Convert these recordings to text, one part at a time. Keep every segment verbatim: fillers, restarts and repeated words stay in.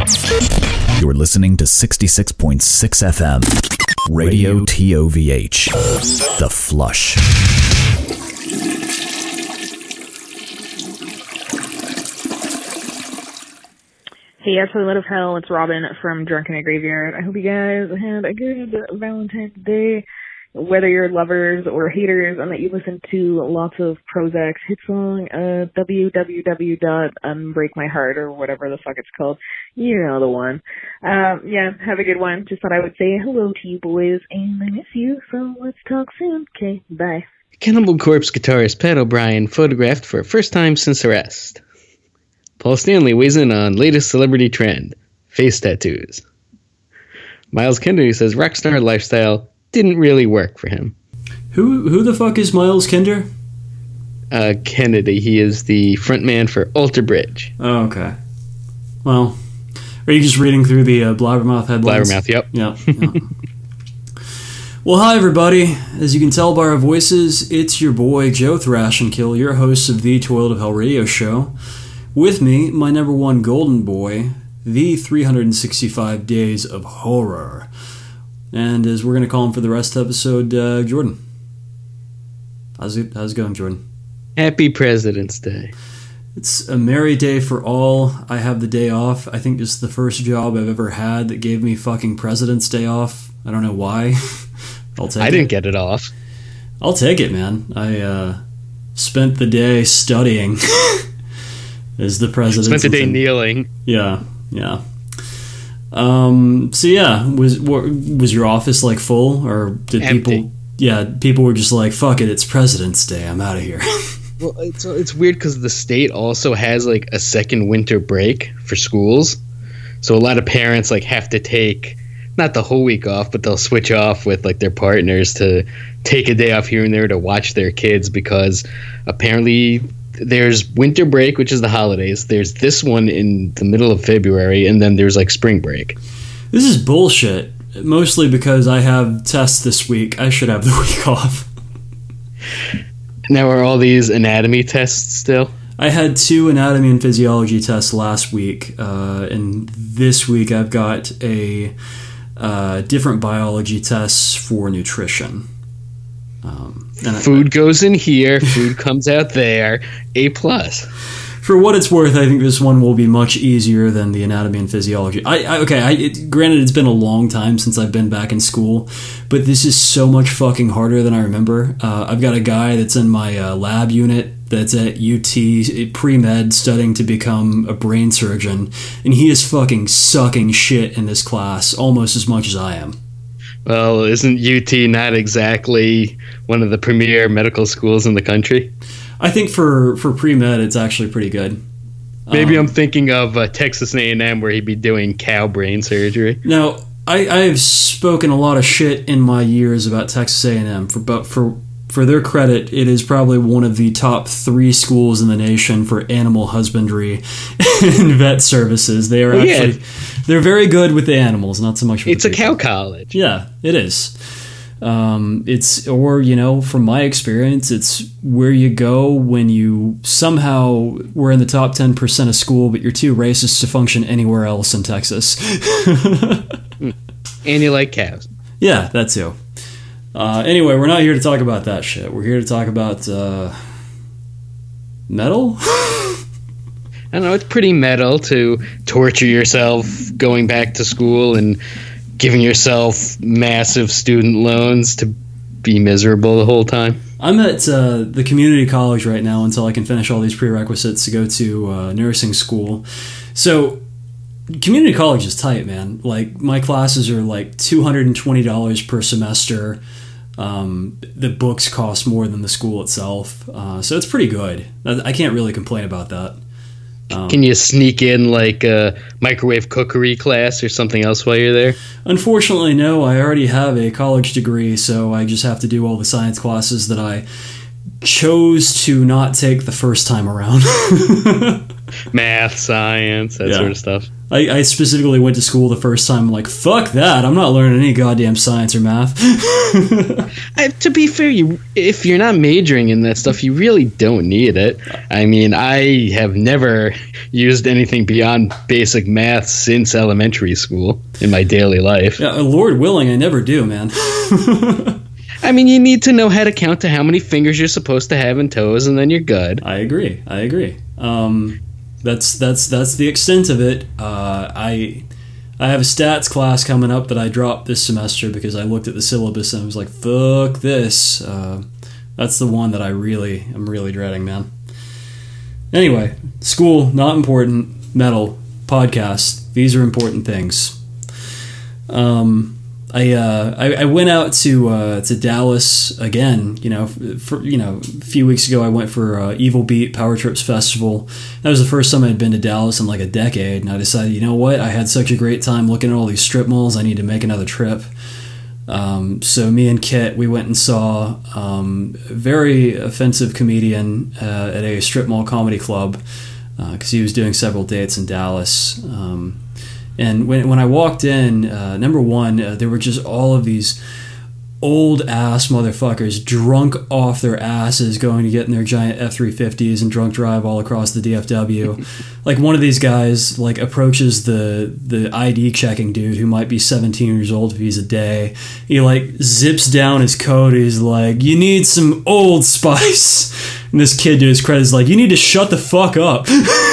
You're listening to sixty-six point six F M, Radio T O V H, The Flush. Hey, absolute Lit of Hell, it's Robin from Drunken at Graveyard. I hope you guys had a good Valentine's Day, whether you're lovers or haters, and that you listen to lots of Prozac's hit song, uh, w w w dot unbreak my heart, or whatever the fuck it's called. You know the one. Um, yeah, have a good one. Just thought I would say hello to you boys, and I miss you, so let's talk soon. Okay, bye. Cannibal Corpse guitarist Pat O'Brien photographed for first time since arrest. Paul Stanley weighs in on latest celebrity trend, face tattoos. Miles Kennedy says rockstar lifestyle didn't really work for him. Who who the fuck is Miles Kinder? Uh, Kennedy, he is the frontman for Alter Bridge. Oh, okay. Well, are you just reading through the uh, Blabbermouth headlines? Blabbermouth, yep. Yeah. yeah. Well, hi, everybody. As you can tell by our voices, it's your boy, Joe Thrash and Kill, your host of the Toilet of Hell radio show. With me, my number one golden boy, the three hundred sixty-five Days of Horror. And as we're going to call him for the rest of the episode, uh, Jordan. How's it, how's it going, Jordan? Happy President's Day. It's a merry day for all. I have the day off. I think this is the first job I've ever had that gave me fucking President's Day off. I don't know why. I'll take I it. didn't get it off. I'll take it, man. I uh, spent the day studying as the president. Spent the day kneeling. Yeah, yeah. Um. So yeah, was was your office like full, or did Empty. people? Yeah, people were just like, "Fuck it, it's President's Day. I'm out of here." Well, it's it's weird because the state also has like a second winter break for schools, so a lot of parents like have to take not the whole week off, but they'll switch off with like their partners to take a day off here and there to watch their kids, because apparently there's winter break, which is the holidays. There's this one in the middle of February, and then there's like spring break. This is bullshit. Mostly because I have tests this week. I should have the week off. Now, are all these anatomy tests still? I had two anatomy and physiology tests last week, uh, and this week I've got a uh, different biology tests for nutrition. Um, and food I, goes in here, food comes out there. A plus. For what it's worth, I think this one will be much easier than the anatomy and physiology. I, I okay, I, it, granted, it's been a long time since I've been back in school, but this is so much fucking harder than I remember. Uh, I've got a guy that's in my uh, lab unit that's at U T pre-med studying to become a brain surgeon, and he is fucking sucking shit in this class almost as much as I am. Well, isn't U T not exactly one of the premier medical schools in the country? I think for, for pre-med, it's actually pretty good. Maybe um, I'm thinking of uh, Texas A and M, where he'd be doing cow brain surgery. Now, I, I have spoken a lot of shit in my years about Texas A and M, for, but for for their credit, it is probably one of the top three schools in the nation for animal husbandry and vet services. They are well, actually yeah. they're very good with the animals, not so much with it's the a people. cow college. Yeah, it is. Um, it's, or, you know, from my experience, it's where you go when you somehow were in the top ten percent of school, but you're too racist to function anywhere else in Texas. And you like cows. Yeah, that too. Uh, anyway, we're not here to talk about that shit. We're here to talk about, uh, metal? I don't know, it's pretty metal to torture yourself going back to school and giving yourself massive student loans to be miserable the whole time. I'm at uh, the community college right now until I can finish all these prerequisites to go to uh, nursing school. So community college is tight, man. Like, my classes are like two hundred twenty dollars per semester. Um, the books cost more than the school itself. Uh, so it's pretty good. I can't really complain about that. Um, Can you sneak in like a microwave cookery class or something else while you're there? Unfortunately, no. I already have a college degree, so I just have to do all the science classes that I chose to not take the first time around. Math, science, that Yeah. sort of stuff. I, I specifically went to school the first time. I'm like, fuck that. I'm not learning any goddamn science or math. I, to be fair, you if you're not majoring in that stuff, you really don't need it. I mean, I have never used anything beyond basic math since elementary school in my daily life. Yeah, Lord willing, I never do, man. I mean, you need to know how to count to how many fingers you're supposed to have and toes, and then you're good. I agree. I agree. Um, that's that's that's the extent of it. Uh, I I have a stats class coming up that I dropped this semester because I looked at the syllabus and I was like, "Fuck this." Uh, that's the one that I really am really dreading, man. Anyway, school not important. Metal podcast. These are important things. Um. I, uh, I I went out to uh, to Dallas again. You know, for you know, a few weeks ago I went for uh, Evil Beat Power Trips Festival. That was the first time I'd been to Dallas in like a decade, and I decided, you know what, I had such a great time looking at all these strip malls. I need to make another trip. Um, so me and Kit, we went and saw um, a very offensive comedian uh, at a strip mall comedy club because uh, he was doing several dates in Dallas. Um, And when when I walked in, uh, number one, uh, there were just all of these old ass motherfuckers drunk off their asses going to get in their giant F three fifties and drunk drive all across the D F W. Like one of these guys like approaches the the I D checking dude who might be seventeen years old if he's a day. He like zips down his coat. He's like, "You need some Old Spice." And this kid, to his credit, is like, "You need to shut the fuck up."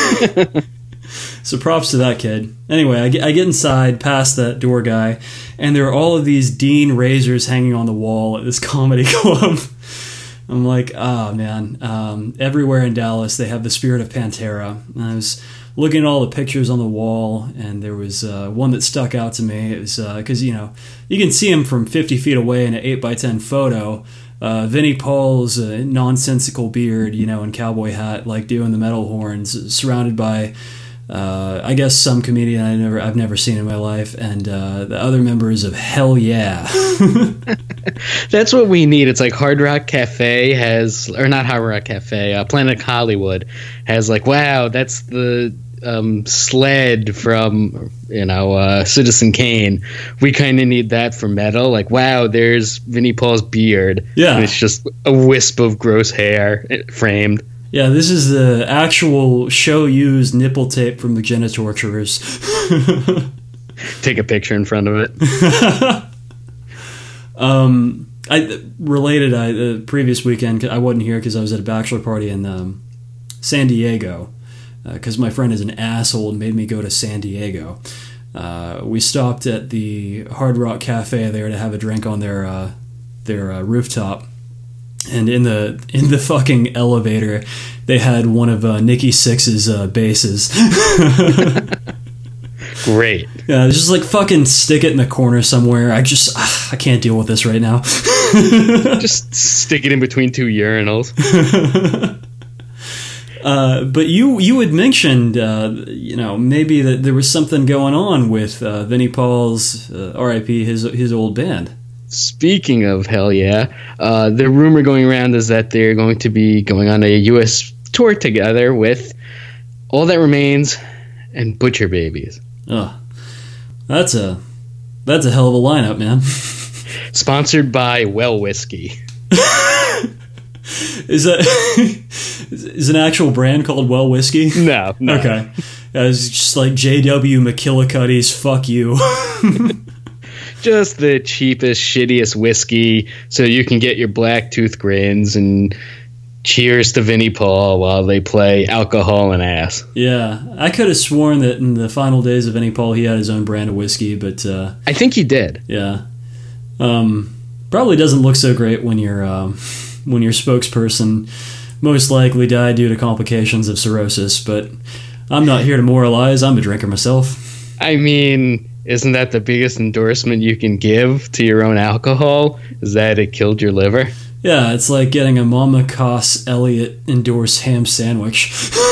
So props to that kid. Anyway, I get, I get inside past that door guy, and there are all of these Dean razors hanging on the wall at this comedy club. I'm like, ah, oh, man. Um, everywhere in Dallas, they have the spirit of Pantera. And I was looking at all the pictures on the wall, and there was uh, one that stuck out to me. It was because, uh, you know, you can see him from fifty feet away in an eight by ten photo. Uh, Vinnie Paul's uh, nonsensical beard, you know, and cowboy hat, like doing the metal horns, surrounded by... Uh, I guess some comedian I never I've never seen in my life, and uh, the other members of Hell Yeah. That's what we need. It's like Hard Rock Cafe has, or not Hard Rock Cafe, uh, Planet Hollywood has like, wow, that's the um, sled from, you know, uh, Citizen Kane. We kind of need that for metal. Like, wow, there's Vinnie Paul's beard. Yeah. And it's just a wisp of gross hair framed. Yeah, this is the actual show-used nipple tape from the Genitorturers. Take a picture in front of it. um, I related. I the previous weekend I wasn't here because I was at a bachelor party in um, San Diego because uh, my friend is an asshole and made me go to San Diego. Uh, we stopped at the Hard Rock Cafe there to have a drink on their uh, their uh, rooftop. And in the in the fucking elevator, they had one of uh, Nikki Sixx's uh, basses. Great. Yeah, just like fucking stick it in the corner somewhere. I just ah, I can't deal with this right now. Just stick it in between two urinals. uh, but you you had mentioned uh, you know maybe that there was something going on with uh, Vinnie Paul's uh, R I P his his old band. Speaking of Hell Yeah, uh, the rumor going around is that they're going to be going on a U S tour together with All That Remains and Butcher Babies. Oh, that's a that's a hell of a lineup, man. Sponsored by Well Whiskey. Is that is an actual brand called Well Whiskey? No, no. Okay, yeah, it's just like J W McKillicuddy's "Fuck You." Just the cheapest, shittiest whiskey, so you can get your black tooth grins and cheers to Vinnie Paul while they play Alcohol and Ass. Yeah, I could have sworn that in the final days of Vinnie Paul, he had his own brand of whiskey, but uh, I think he did. Yeah, um, probably doesn't look so great when your um, when your spokesperson most likely died due to complications of cirrhosis. But I'm not here to moralize. I'm a drinker myself. I mean, isn't that the biggest endorsement you can give to your own alcohol? Is that it killed your liver? Yeah, it's like getting a Mama Cass Elliott endorsed ham sandwich.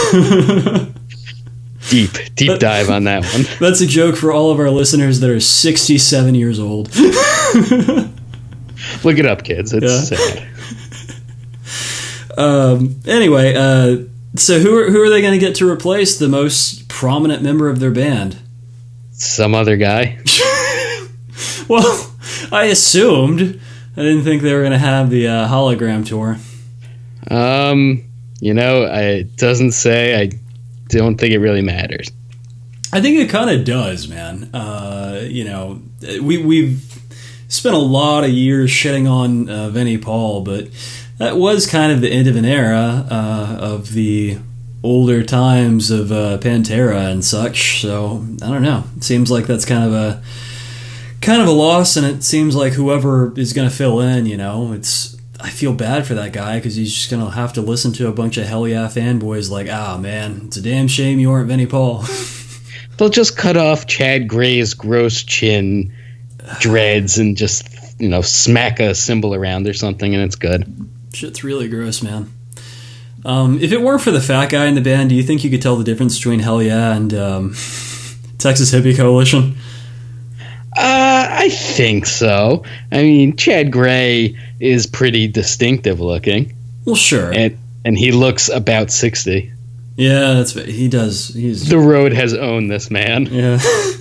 Deep, deep But- dive on that one. That's a joke for all of our listeners that are sixty-seven years old. Look it up, kids. It's Yeah. sad. um, anyway, uh, so who are, who are they going to get to replace the most prominent member of their band? Some other guy. Well, I assumed. I didn't think they were going to have the uh, hologram tour. Um, you know, I, it doesn't say. I don't think it really matters. I think it kind of does, man. Uh, you know, we we've spent a lot of years shitting on uh, Vinnie Paul, but that was kind of the end of an era uh, of the older times of uh, Pantera and such. So I don't know. It seems like that's kind of a kind of a loss, and it seems like whoever is going to fill in, you know, it's. I feel bad for that guy because he's just going to have to listen to a bunch of Hell Yeah fanboys like, ah, man, it's a damn shame you aren't Vinnie Paul. They'll just cut off Chad Gray's gross chin dreads and just, you know, smack a cymbal around or something, and it's good. Shit's really gross, man. Um, if it weren't for the fat guy in the band, do you think you could tell the difference between Hell Yeah and um, Texas Hippie Coalition? Uh, I think so. I mean, Chad Gray is pretty distinctive looking. Well, sure. And, and he looks about sixty. Yeah, that's he does. He's the road has owned this man. Yeah.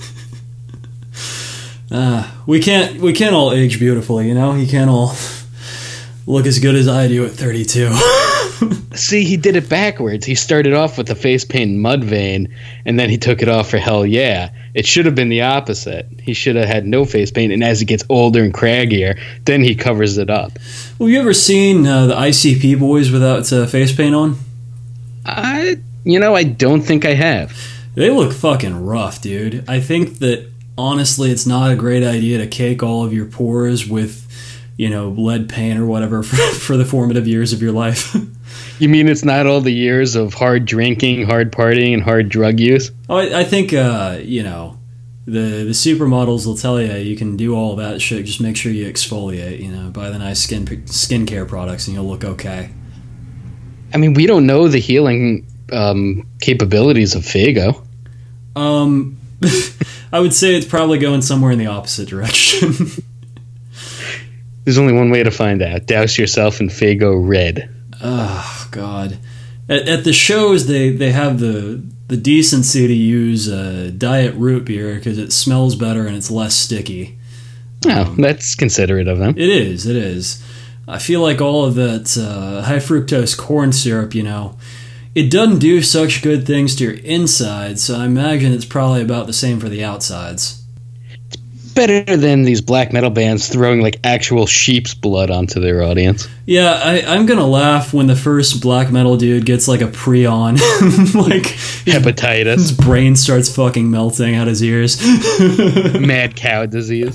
uh, we can't we can't all age beautifully, you know. You can't all look as good as I do at thirty-two. See, he did it backwards. He started off with the face paint Mudvayne, and then he took it off for Hell Yeah. It should have been the opposite. He should have had no face paint, and as he gets older and craggier, then he covers it up. Well, you ever seen uh, the I C P boys without uh, face paint on? I, you know, I don't think I have. They look fucking rough, dude. I think that, honestly, it's not a great idea to cake all of your pores with, you know, lead paint or whatever for, for the formative years of your life. You mean it's not all the years of hard drinking, hard partying, and hard drug use? Oh, I, I think, uh, you know, the the supermodels will tell you you can do all that shit. Just make sure you exfoliate, you know, buy the nice skin skincare products and you'll look okay. I mean, we don't know the healing um, capabilities of Faygo. Um, I would say it's probably going somewhere in the opposite direction. There's only one way to find out. Douse yourself in Faygo Red. Oh, God. At, at the shows, they, they have the the decency to use uh, diet root beer because it smells better and it's less sticky. Oh, um, that's considerate of them. It is, it is. I feel like all of that uh, high fructose corn syrup, you know, it doesn't do such good things to your insides, so I imagine it's probably about the same for the outsides. Better than these black metal bands throwing like actual sheep's blood onto their audience. Yeah, I, I'm gonna laugh when the first black metal dude gets like a prion, like hepatitis. His brain starts fucking melting out his ears. Mad cow disease.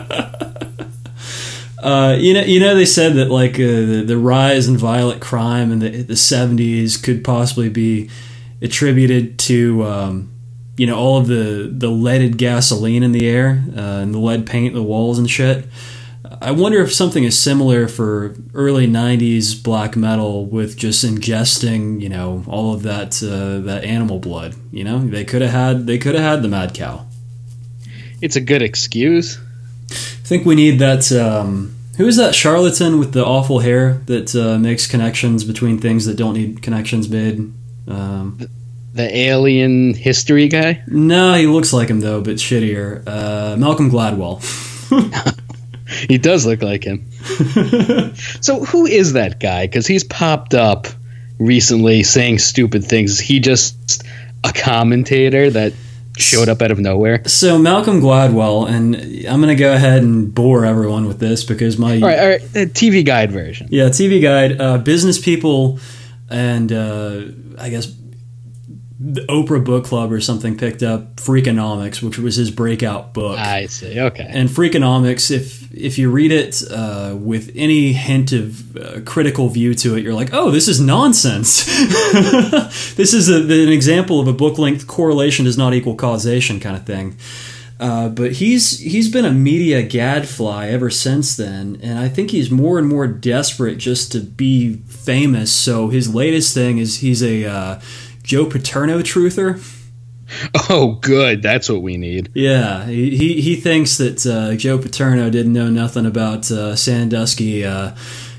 Uh, you know, you know, they said that like uh, the, the rise in violent crime in the the seventies could possibly be attributed to. Um, You know, all of the, the leaded gasoline in the air uh, and the lead paint in the walls and shit. I wonder if something is similar for early nineties black metal with just ingesting, you know, all of that uh, that animal blood. You know, they could have had they could have had the mad cow. It's a good excuse. I think we need that. Um, who is that charlatan with the awful hair that uh, makes connections between things that don't need connections made? Um, The alien history guy? No, he looks like him, though, but shittier. Uh, Malcolm Gladwell. He does look like him. So who is that guy? Because he's popped up recently saying stupid things. Is he just a commentator that showed up out of nowhere? So Malcolm Gladwell, and I'm going to go ahead and bore everyone with this because my... All right, all right, the T V Guide version. Yeah, T V Guide. Uh, business people and, uh, I guess... the Oprah Book Club or something picked up Freakonomics, which was his breakout book. I see. Okay. And Freakonomics, if if you read it uh, with any hint of uh, critical view to it, you're like, oh, this is nonsense. This is a, an example of a book-length correlation does not equal causation kind of thing. Uh, but he's he's been a media gadfly ever since then, and I think he's more and more desperate just to be famous. So his latest thing is he's a... Uh, Joe Paterno truther. Oh, good. That's what we need. Yeah, he he, he thinks that uh, Joe Paterno didn't know nothing about uh, Sandusky, uh,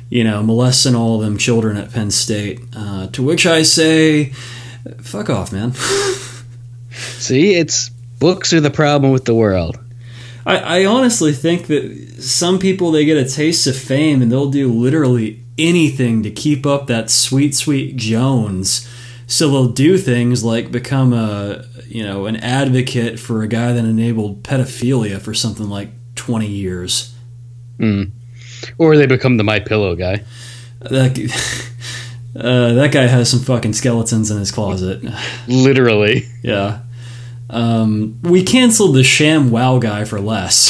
you know, molesting all them children at Penn State. Uh, to which I say, fuck off, man. See, it's books are the problem with the world. I, I honestly think that some people, they get a taste of fame and they'll do literally anything to keep up that sweet, sweet Jones. So they'll do things like become a, you know, an advocate for a guy that enabled pedophilia for something like twenty years. Mm. Or they become the My Pillow guy. That, uh, that guy has some fucking skeletons in his closet. Literally. Yeah. Um, we canceled the Sham Wow guy for less.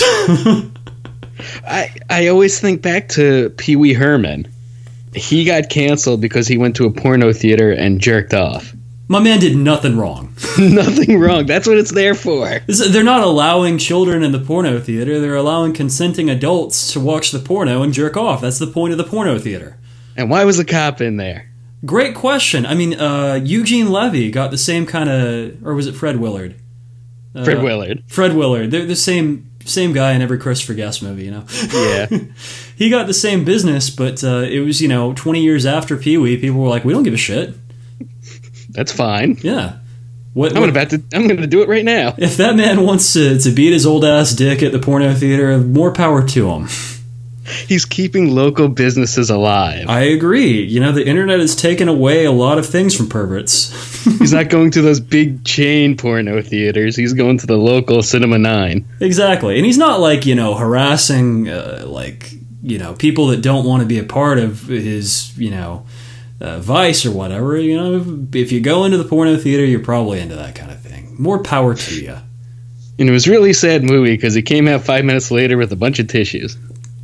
I I always think back to Pee Wee Herman. He got canceled because he went to a porno theater and jerked off. My man did nothing wrong. Nothing wrong. That's what it's there for. They're not allowing children in the porno theater. They're allowing consenting adults to watch the porno and jerk off. That's the point of the porno theater. And why was the cop in there? Great question. I mean, uh, Eugene Levy got the same kind of... Or was it Fred Willard? Uh, Fred Willard. Fred Willard. They're the same same guy in every Christopher Guest movie, you know? Yeah. He got the same business, but uh, it was, you know, twenty years after Pee-wee, people were like, we don't give a shit. That's fine. Yeah. What, I'm what, about to. I'm going to do it right now. If that man wants to, to beat his old ass dick at the porno theater, more power to him. He's keeping local businesses alive. I agree. You know, the internet has taken away a lot of things from perverts. He's not going to those big chain porno theaters. He's going to the local Cinema nine. Exactly. And he's not like, you know, harassing, uh, like, you know, people that don't want to be a part of his, you know, uh, vice or whatever. You know, if you go into the porno theater, you're probably into that kind of thing. More power to you. And it was a really sad movie because he came out five minutes later with a bunch of tissues.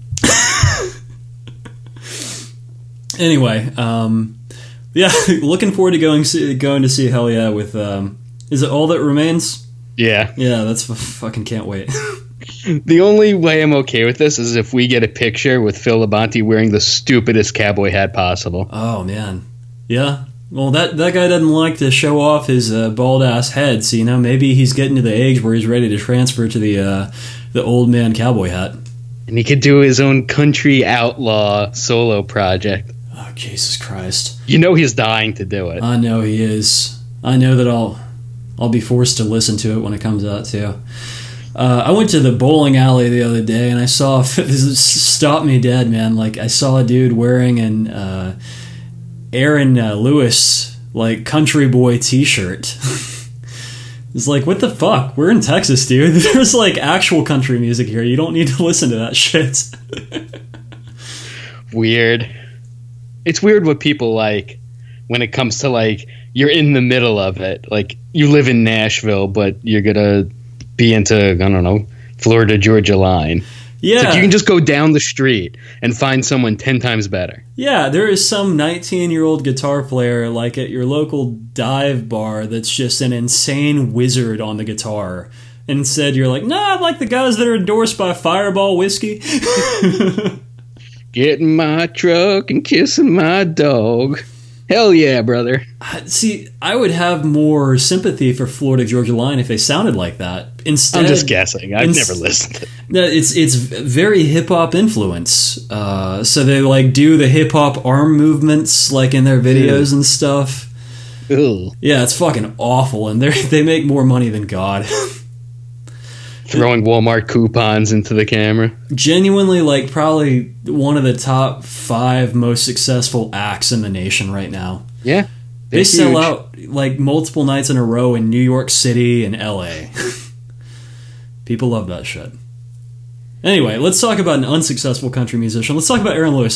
Anyway, um, yeah, looking forward to going see, going to see Hell Yeah with, um, is it All That Remains? Yeah. Yeah, that's f- fucking can't wait. The only way I'm okay with this is if we get a picture with Phil Labonte wearing the stupidest cowboy hat possible. Oh, man. Yeah. Well, that, that guy doesn't like to show off his uh, bald-ass head, so, you know, maybe he's getting to the age where he's ready to transfer to the uh, the old man cowboy hat. And he could do his own country outlaw solo project. Oh, Jesus Christ. You know he's dying to do it. I know he is. I know that I'll I'll be forced to listen to it when it comes out, too. Uh, I went to the bowling alley the other day, and I saw... This stopped me dead, man. Like, I saw a dude wearing an uh, Aaron uh, Lewis, like, country boy t-shirt. It's like, what the fuck? We're in Texas, dude. There's, like, actual country music here. You don't need to listen to that shit. Weird. It's weird what people like when it comes to, like, you're in the middle of it. Like, you live in Nashville, but you're gonna be into, I don't know, Florida Georgia line. Yeah. It's like you can just go down the street and find someone ten times better. Yeah, there is some nineteen-year-old guitar player, like, at your local dive bar that's just an insane wizard on the guitar. And instead you're like, nah, I like the guys that are endorsed by Fireball Whiskey. Getting my truck and kissing my dog. Hell yeah, brother. See, I would have more sympathy for Florida Georgia Line if they sounded like that. Instead, I'm just guessing. I've ins- never listened to it. No, it's it's very hip hop influence. Uh, so they like do the hip hop arm movements like in their videos Ew. and stuff. Ew. Yeah, it's fucking awful, and they they make more money than God. Throwing Walmart coupons into the camera. Genuinely, like, probably one of the top five most successful acts in the nation right now. Yeah. They sell huge. out, like, multiple nights in a row in New York City and L A. People love that shit. Anyway, let's talk about an unsuccessful country musician. Let's talk about Aaron Lewis.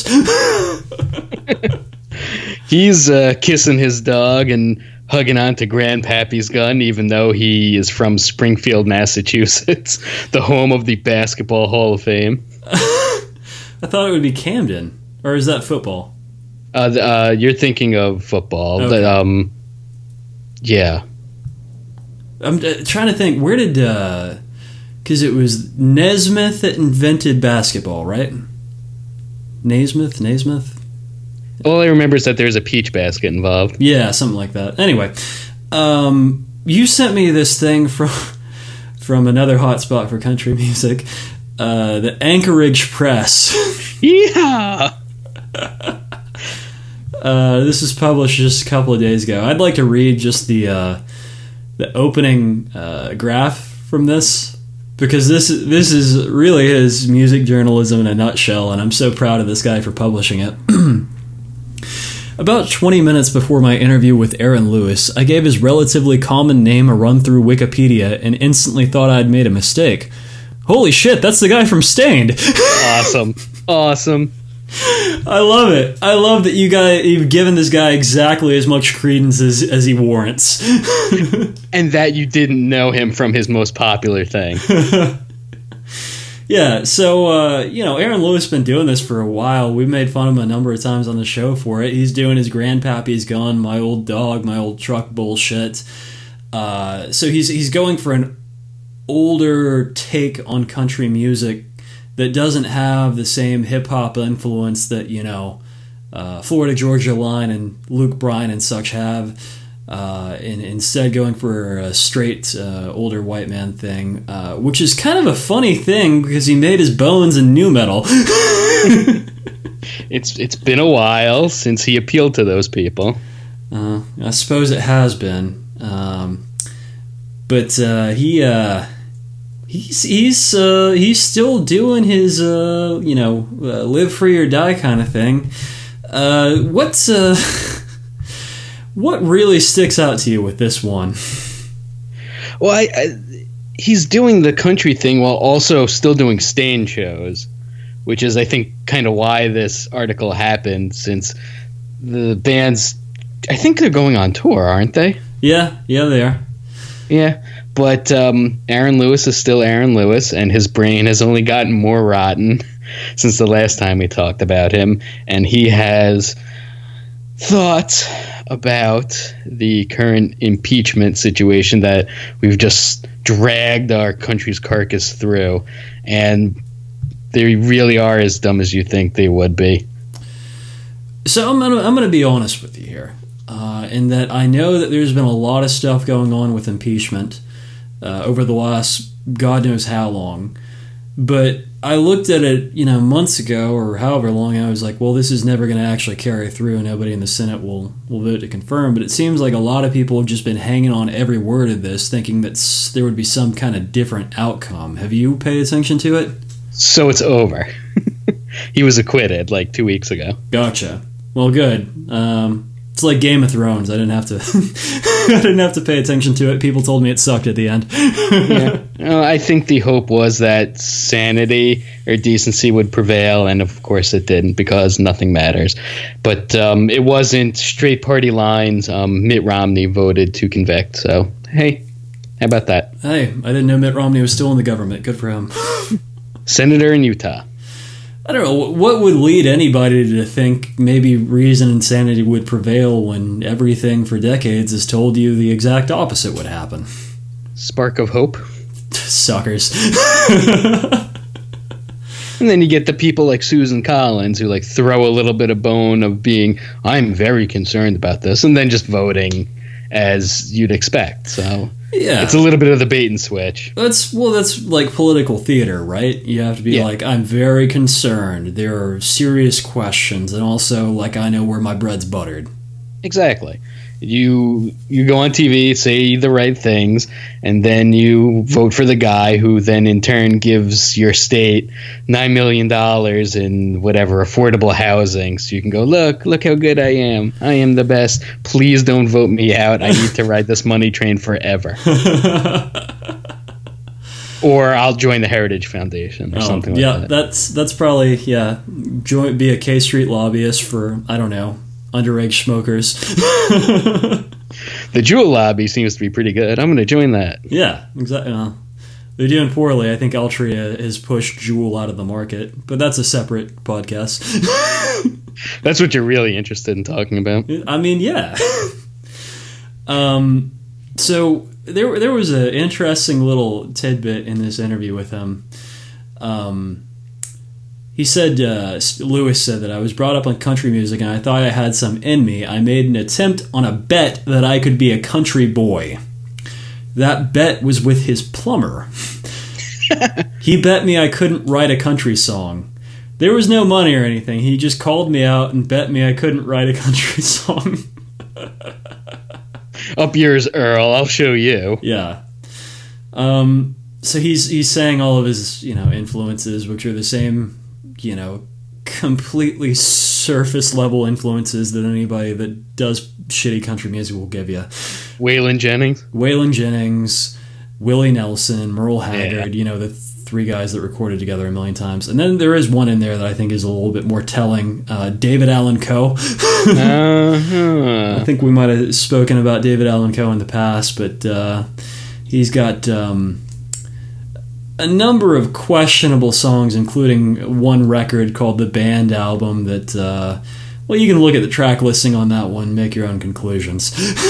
He's uh, kissing his dog and hugging on to Grandpappy's gun, even though he is from Springfield, Massachusetts, the home of the Basketball Hall of Fame. I thought it would be Camden. Or is that football? Uh, the, uh, you're thinking of football. Okay. The, um, yeah. I'm uh, trying to think, where did... Because uh, it was Nesmith that invented basketball, right? Naismith? Naismith? All I remember is that there's a peach basket involved. Yeah, something like that. Anyway, um, you sent me this thing from from another hotspot for country music, uh, the Anchorage Press. Yeah. uh, this was published just a couple of days ago. I'd like to read just the uh, the opening uh, graph from this, because this this is really his music journalism in a nutshell, and I'm so proud of this guy for publishing it. About twenty minutes before my interview with Aaron Lewis, I gave his relatively common name a run through Wikipedia and instantly thought I'd made a mistake. Holy shit, that's the guy from Stained! Awesome. Awesome. I love it. I love that you guys, you've given this guy exactly as much credence as, as he warrants. And that you didn't know him from his most popular thing. Yeah, so, uh, you know, Aaron Lewis has been doing this for a while. We've made fun of him a number of times on the show for it. He's doing his Grandpappy's Gun, My Old Dog, My Old Truck bullshit. Uh, so he's he's going for an older take on country music that doesn't have the same hip-hop influence that, you know, uh, Florida Georgia Line and Luke Bryan and such have. Uh, and instead going for a straight uh, older white man thing, uh, which is kind of a funny thing because he made his bones in nu metal. it's it's been a while since he appealed to those people. Uh, I suppose it has been, um, but uh, he uh, he's he's uh, he's still doing his uh, you know uh, live free or die kind of thing. Uh, what's uh, What really sticks out to you with this one? Well, I, I, he's doing the country thing while also still doing Stained shows, which is, I think, kind of why this article happened, since the band's, I think they're going on tour, aren't they? Yeah, yeah, they are. Yeah, but um, Aaron Lewis is still Aaron Lewis, and his brain has only gotten more rotten since the last time we talked about him, and he has thoughts about the current impeachment situation that we've just dragged our country's carcass through, and they really are as dumb as you think they would be. So I'm gonna I'm gonna be honest with you here, uh, in that I know that there's been a lot of stuff going on with impeachment uh, over the last God knows how long, but I looked at it, you know, months ago or however long. I was like, well, this is never going to actually carry through. Nobody in the Senate will, will vote to confirm. But it seems like a lot of people have just been hanging on every word of this, thinking that there would be some kind of different outcome. Have you paid attention to it? So it's over. He was acquitted like two weeks ago. Gotcha. Well, good. Um, it's like Game of Thrones. I didn't have to. I didn't have to pay attention to it. People told me it sucked at the end. Yeah, uh, I think the hope was that sanity or decency would prevail, and of course it didn't, because nothing matters. But um, it wasn't straight party lines. Um, Mitt Romney voted to convict. So hey, how about that? Hey, I didn't know Mitt Romney was still in the government. Good for him. Senator in Utah. I don't know, what would lead anybody to think maybe reason and sanity would prevail when everything for decades has told you the exact opposite would happen? Spark of hope. Suckers. And then you get the people like Susan Collins who like throw a little bit of bone of being, I'm very concerned about this, and then just voting as you'd expect. So yeah, it's a little bit of the bait and switch. That's well, that's like political theater, right? You have to be yeah. like, I'm very concerned. There are serious questions, and also like I know where my bread's buttered. Exactly. You you go on T V, say the right things, and then you vote for the guy who then in turn gives your state nine million dollars in whatever affordable housing. So you can go, look, look how good I am. I am the best. Please don't vote me out. I need to ride this money train forever. Or I'll join the Heritage Foundation or oh, something like yeah, that. Yeah, that's, that's probably, yeah, join, be a K Street lobbyist for, I don't know, underage smokers. The Juul lobby seems to be pretty good. I'm going to join that. Yeah, exactly. Uh, they're doing poorly. I think Altria has pushed Juul out of the market, but that's a separate podcast. That's what you're really interested in talking about. I mean, yeah. um, so there, there was an interesting little tidbit in this interview with him. Um. He said, uh, Lewis said that I was brought up on country music and I thought I had some in me. I made an attempt on a bet that I could be a country boy. That bet was with his plumber. He bet me I couldn't write a country song. There was no money or anything. He just called me out and bet me I couldn't write a country song. Up yours, Earl. I'll show you. Yeah. Um, so he's he's saying all of his, you know, influences, which are the same, you know, completely surface level influences that anybody that does shitty country music will give you. Waylon Jennings. Waylon Jennings, Willie Nelson, Merle Haggard, Yeah. you know, the three guys that recorded together a million times. And then there is one in there that I think is a little bit more telling. Uh, David Allan Coe. uh-huh. I think we might have spoken about David Allan Coe in the past, but uh, he's got um, a number of questionable songs, including one record called The Band Album that, uh, well, you can look at the track listing on that one, make your own conclusions.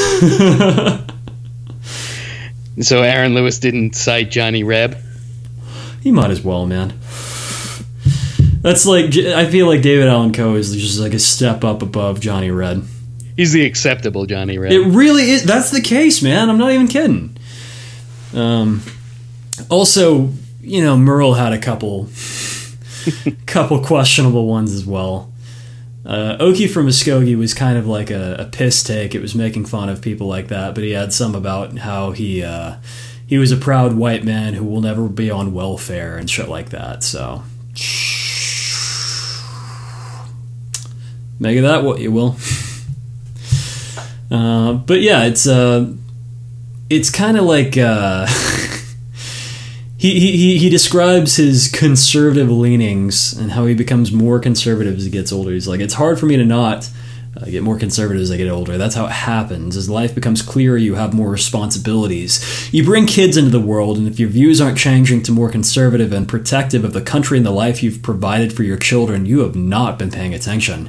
So Aaron Lewis didn't cite Johnny Reb? He might as well, man. That's like, I feel like David Allan Coe is just like a step up above Johnny Reb. He's the acceptable Johnny Reb. It really is. That's the case, man. I'm not even kidding. Um, also, you know, Merle had a couple, couple questionable ones as well. Uh, Okie from Muskogee was kind of like a, a piss take. It was making fun of people like that, but he had some about how he uh, he was a proud white man who will never be on welfare and shit like that. So, make of that what you will. Uh, but yeah, it's uh, it's kind of like uh, he, he he describes his conservative leanings and how he becomes more conservative as he gets older. He's like, it's hard for me to not uh, get more conservative as I get older. That's how it happens. As life becomes clearer, you have more responsibilities. You bring kids into the world, and if your views aren't changing to more conservative and protective of the country and the life you've provided for your children, you have not been paying attention.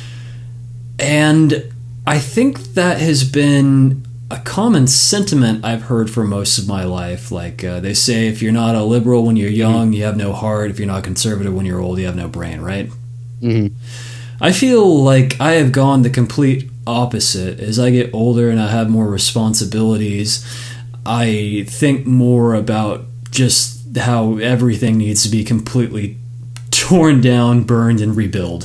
And I think that has been a common sentiment I've heard for most of my life. Like uh, they say, if you're not a liberal when you're young, mm-hmm. you have no heart. If you're not conservative when you're old, you have no brain, right? Mm-hmm. I feel like I have gone the complete opposite. As I get older and I have more responsibilities, I think more about just how everything needs to be completely torn down, burned, and rebuilt.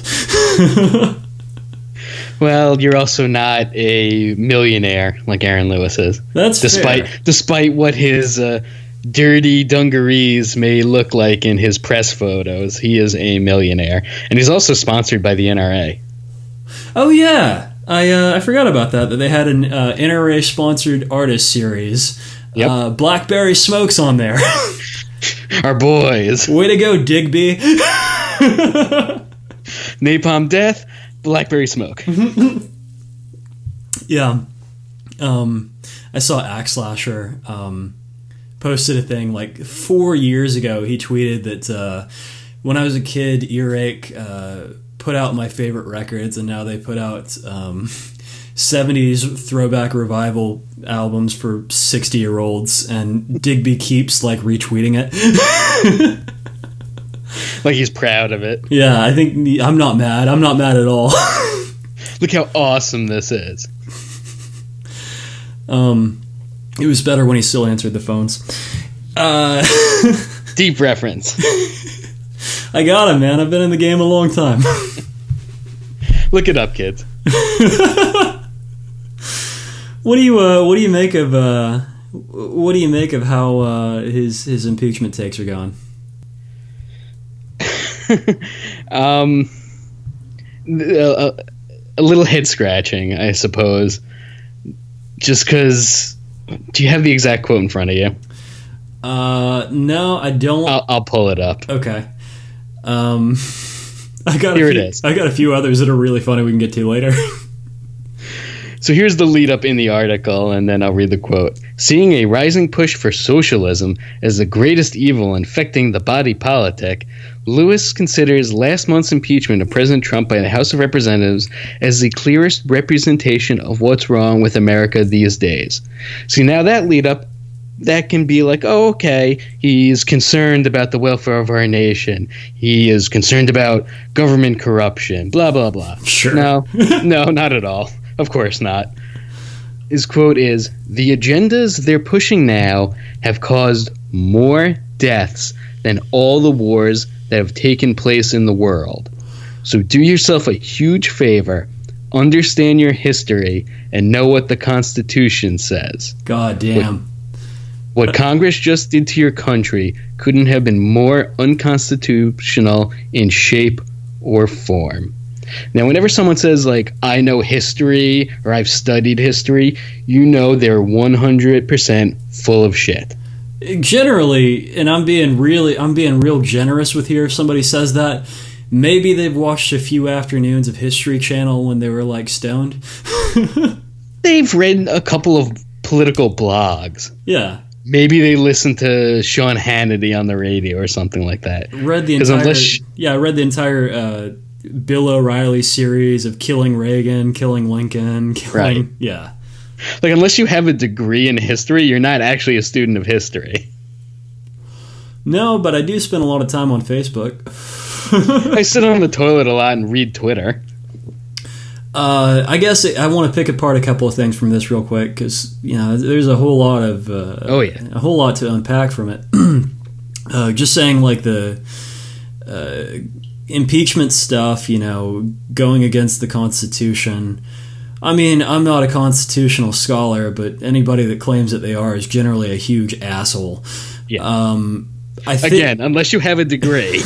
Well, you're also not a millionaire like Aaron Lewis is. That's despite fair. Despite what his uh, dirty dungarees may look like in his press photos, he is a millionaire, and he's also sponsored by the N R A. Oh yeah, I uh, I forgot about that. That they had an uh, N R A sponsored artist series. Yep. Uh, Blackberry Smoke's on there. Our boys. Way to go, Digby. Napalm Death. Blackberry Smoke. Yeah. Um, I saw Axe Slasher um, posted a thing like four years ago. He tweeted that uh, when I was a kid, Earache uh, put out my favorite records, and now they put out um, seventies throwback revival albums for sixty-year-olds, and Digby keeps like retweeting it. Like he's proud of it. Yeah, I think I'm not mad. I'm not mad at all. Look how awesome this is. Um, it was better when he still answered the phones. Uh, Deep reference. I got him, man. I've been in the game a long time. Look it up, kids. What do you uh, What do you make of uh, What do you make of how uh, his his impeachment takes are going? um, a, a little head scratching, I suppose. Just because, do you have the exact quote in front of you? Uh, no, I don't. I'll, I'll pull it up. Okay. Um, I got Here a few, it is. I got a few others that are really funny. We can get to later. So here's the lead up in the article, and then I'll read the quote. Seeing a rising push for socialism as the greatest evil infecting the body politic, Lewis considers last month's impeachment of President Trump by the House of Representatives as the clearest representation of what's wrong with America these days. See, now that lead up, that can be like, oh, okay, he's concerned about the welfare of our nation. He is concerned about government corruption, blah, blah, blah. Sure. No, no, not at all. Of course not. His quote is, "The agendas they're pushing now have caused more deaths than all the wars that have taken place in the world. So do yourself a huge favor, understand your history, and know what the Constitution says. God damn. What, what Congress just did to your country couldn't have been more unconstitutional in shape or form. Now, whenever someone says, like, I know history or I've studied history, you know they're one hundred percent full of shit. Generally, and I'm being really, I'm being real generous with here if somebody says that, maybe they've watched a few afternoons of History Channel when they were, like, stoned. They've read a couple of political blogs. Yeah. Maybe they listened to Sean Hannity on the radio or something like that. Read the entire, unless, yeah, I read the entire uh, Bill O'Reilly series of killing Reagan, killing Lincoln, killing, right. yeah. Like, unless you have a degree in history, you're not actually a student of history. No, but I do spend a lot of time on Facebook. I sit on the toilet a lot and read Twitter. Uh, I guess I want to pick apart a couple of things from this real quick because, you know, there's a whole lot of uh, oh yeah a whole lot to unpack from it. uh, just saying, like, the uh, impeachment stuff, you know, going against the Constitution. I mean, I'm not a constitutional scholar, but anybody that claims that they are is generally a huge asshole. Yeah. Um, I think, Again, unless you have a degree.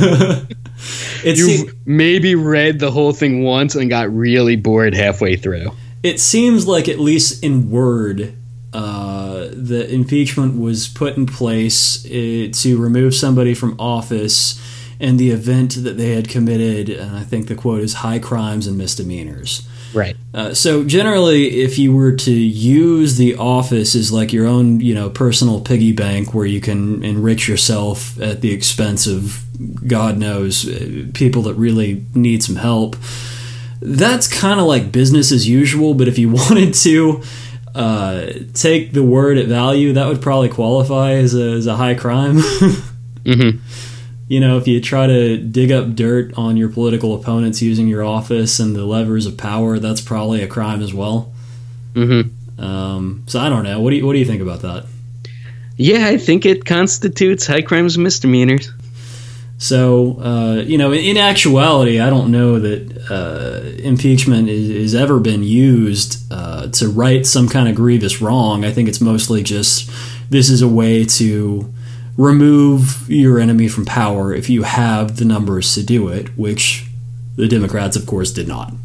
It's, You've maybe read the whole thing once and got really bored halfway through. It seems like, at least in word, uh, the impeachment was put in place uh, to remove somebody from office in the event that they had committed, and I think the quote is, high crimes and misdemeanors. Right. Uh, so generally, if you were to use the office as like your own, you know, personal piggy bank where you can enrich yourself at the expense of, God knows, people that really need some help, that's kind of like business as usual. But if you wanted to uh, take the word at value, that would probably qualify as a, as a high crime. Mm-hmm. You know, if you try to dig up dirt on your political opponents using your office and the levers of power, that's probably a crime as well. Mm-hmm. Um, so I don't know. What do you What do you think about that? Yeah, I think it constitutes high crimes and misdemeanors. So, uh, you know, in, in actuality, I don't know that uh, impeachment is, is ever been used uh, to right some kind of grievous wrong. I think it's mostly just this is a way to remove your enemy from power if you have the numbers to do it, which the Democrats, of course, did not.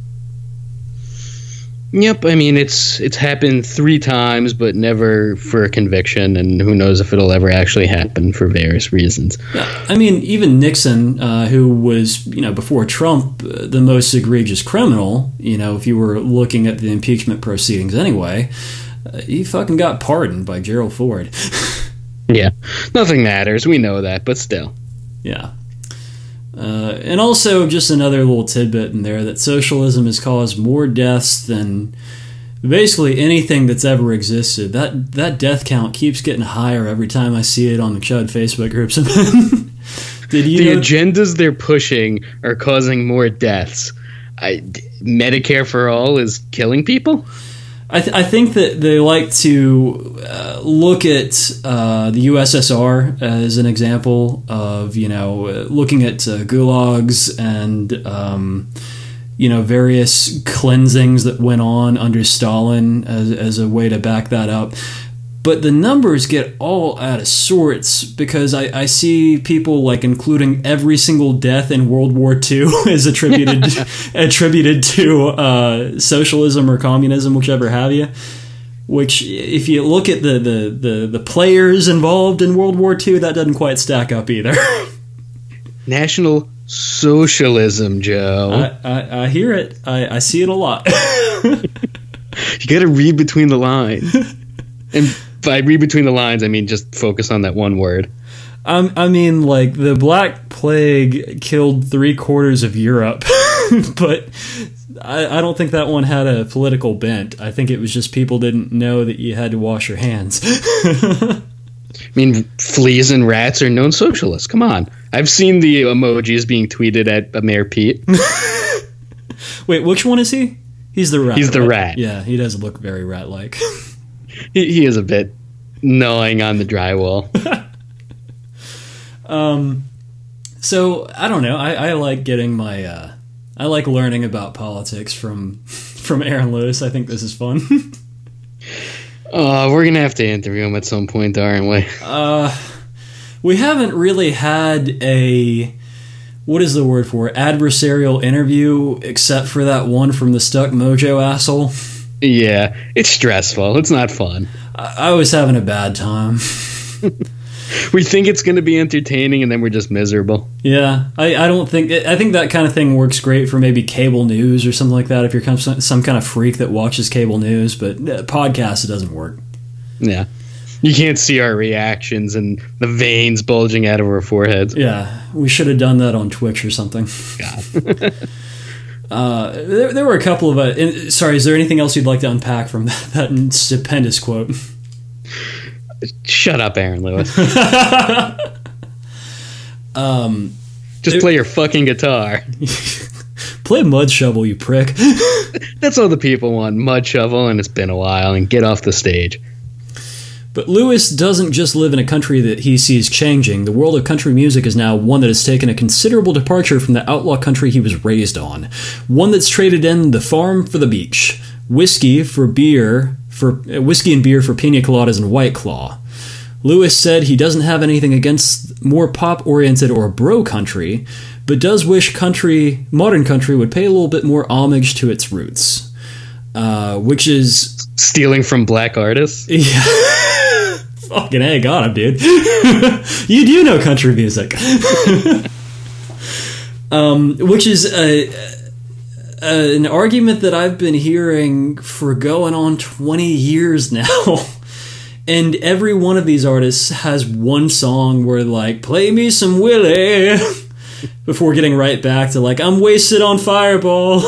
Yep, I mean, it's it's happened three times, but never for a conviction, and who knows if it'll ever actually happen for various reasons. Yeah, I mean, even Nixon, uh, who was, you know, before Trump, uh, the most egregious criminal, you know, if you were looking at the impeachment proceedings anyway, uh, he fucking got pardoned by Gerald Ford. Yeah, nothing matters. We know that, but still. Yeah. Uh, and also, just another little tidbit in there, that socialism has caused more deaths than basically anything that's ever existed. That that death count keeps getting higher every time I see it on the Chud Facebook groups. Did you the know- agendas they're pushing are causing more deaths. I, Medicare for all is killing people? I, th- I think that they like to uh, look at uh, the U S S R as an example of, you know, uh, looking at uh, gulags and, um, you know, various cleansings that went on under Stalin as, as a way to back that up. But the numbers get all out of sorts because I, I see people like including every single death in World War Two as attributed attributed to uh, socialism or communism, whichever have you. Which, if you look at the, the, the, the players involved in World War Two, that doesn't quite stack up either. National Socialism, Joe. I, I, I hear it. I, I see it a lot. You got to read between the lines. And by read between the lines, I mean just focus on that one word. Um, I mean, like, the Black Plague killed three quarters of Europe, but I, I don't think that one had a political bent. I think it was just people didn't know that you had to wash your hands. I mean, fleas and rats are known socialists. Come on. I've seen the emojis being tweeted at Mayor Pete. Wait, which one is he? He's the rat. He's the right? rat. Yeah, he does look very rat-like. He, he is a bit gnawing on the drywall. um, So I don't know. I, I like getting my. Uh, I like learning about politics from from Aaron Lewis. I think this is fun. Uh, we're gonna have to interview him at some point, aren't we? Uh, we haven't really had a. What is the word for it? Adversarial interview, except for that one from the Stuck Mojo asshole. Yeah, it's stressful. It's not fun. I, I was having a bad time. We think it's going to be entertaining, and then we're just miserable. Yeah, I, I don't think... I think that kind of thing works great for maybe cable news or something like that, if you're some, some kind of freak that watches cable news, but uh, podcast, it doesn't work. Yeah. You can't see our reactions and the veins bulging out of our foreheads. Yeah, we should have done that on Twitch or something. God. uh, there, there were a couple of... Uh, in, sorry, is there anything else you'd like to unpack from that, that stupendous quote? Shut up, Aaron Lewis. um, Just it, play your fucking guitar. Play Mud Shovel, you prick. That's all the people want. Mud Shovel, and it's been a while, and get off the stage. But Lewis doesn't just live in a country that he sees changing. The world of country music is now one that has taken a considerable departure from the outlaw country he was raised on. One that's traded in the farm for the beach, whiskey for beer, for uh, whiskey and beer for pina coladas and White Claw. Lewis said he doesn't have anything against more pop-oriented or bro country, but does wish country, modern country, would pay a little bit more homage to its roots, uh, which is stealing from black artists. Yeah, fucking A, got him, dude. You do know country music, um, which is a. Uh, an argument that I've been hearing for going on twenty years now. And every one of these artists has one song where, like, play me some Willie, before getting right back to, like, I'm wasted on Fireball.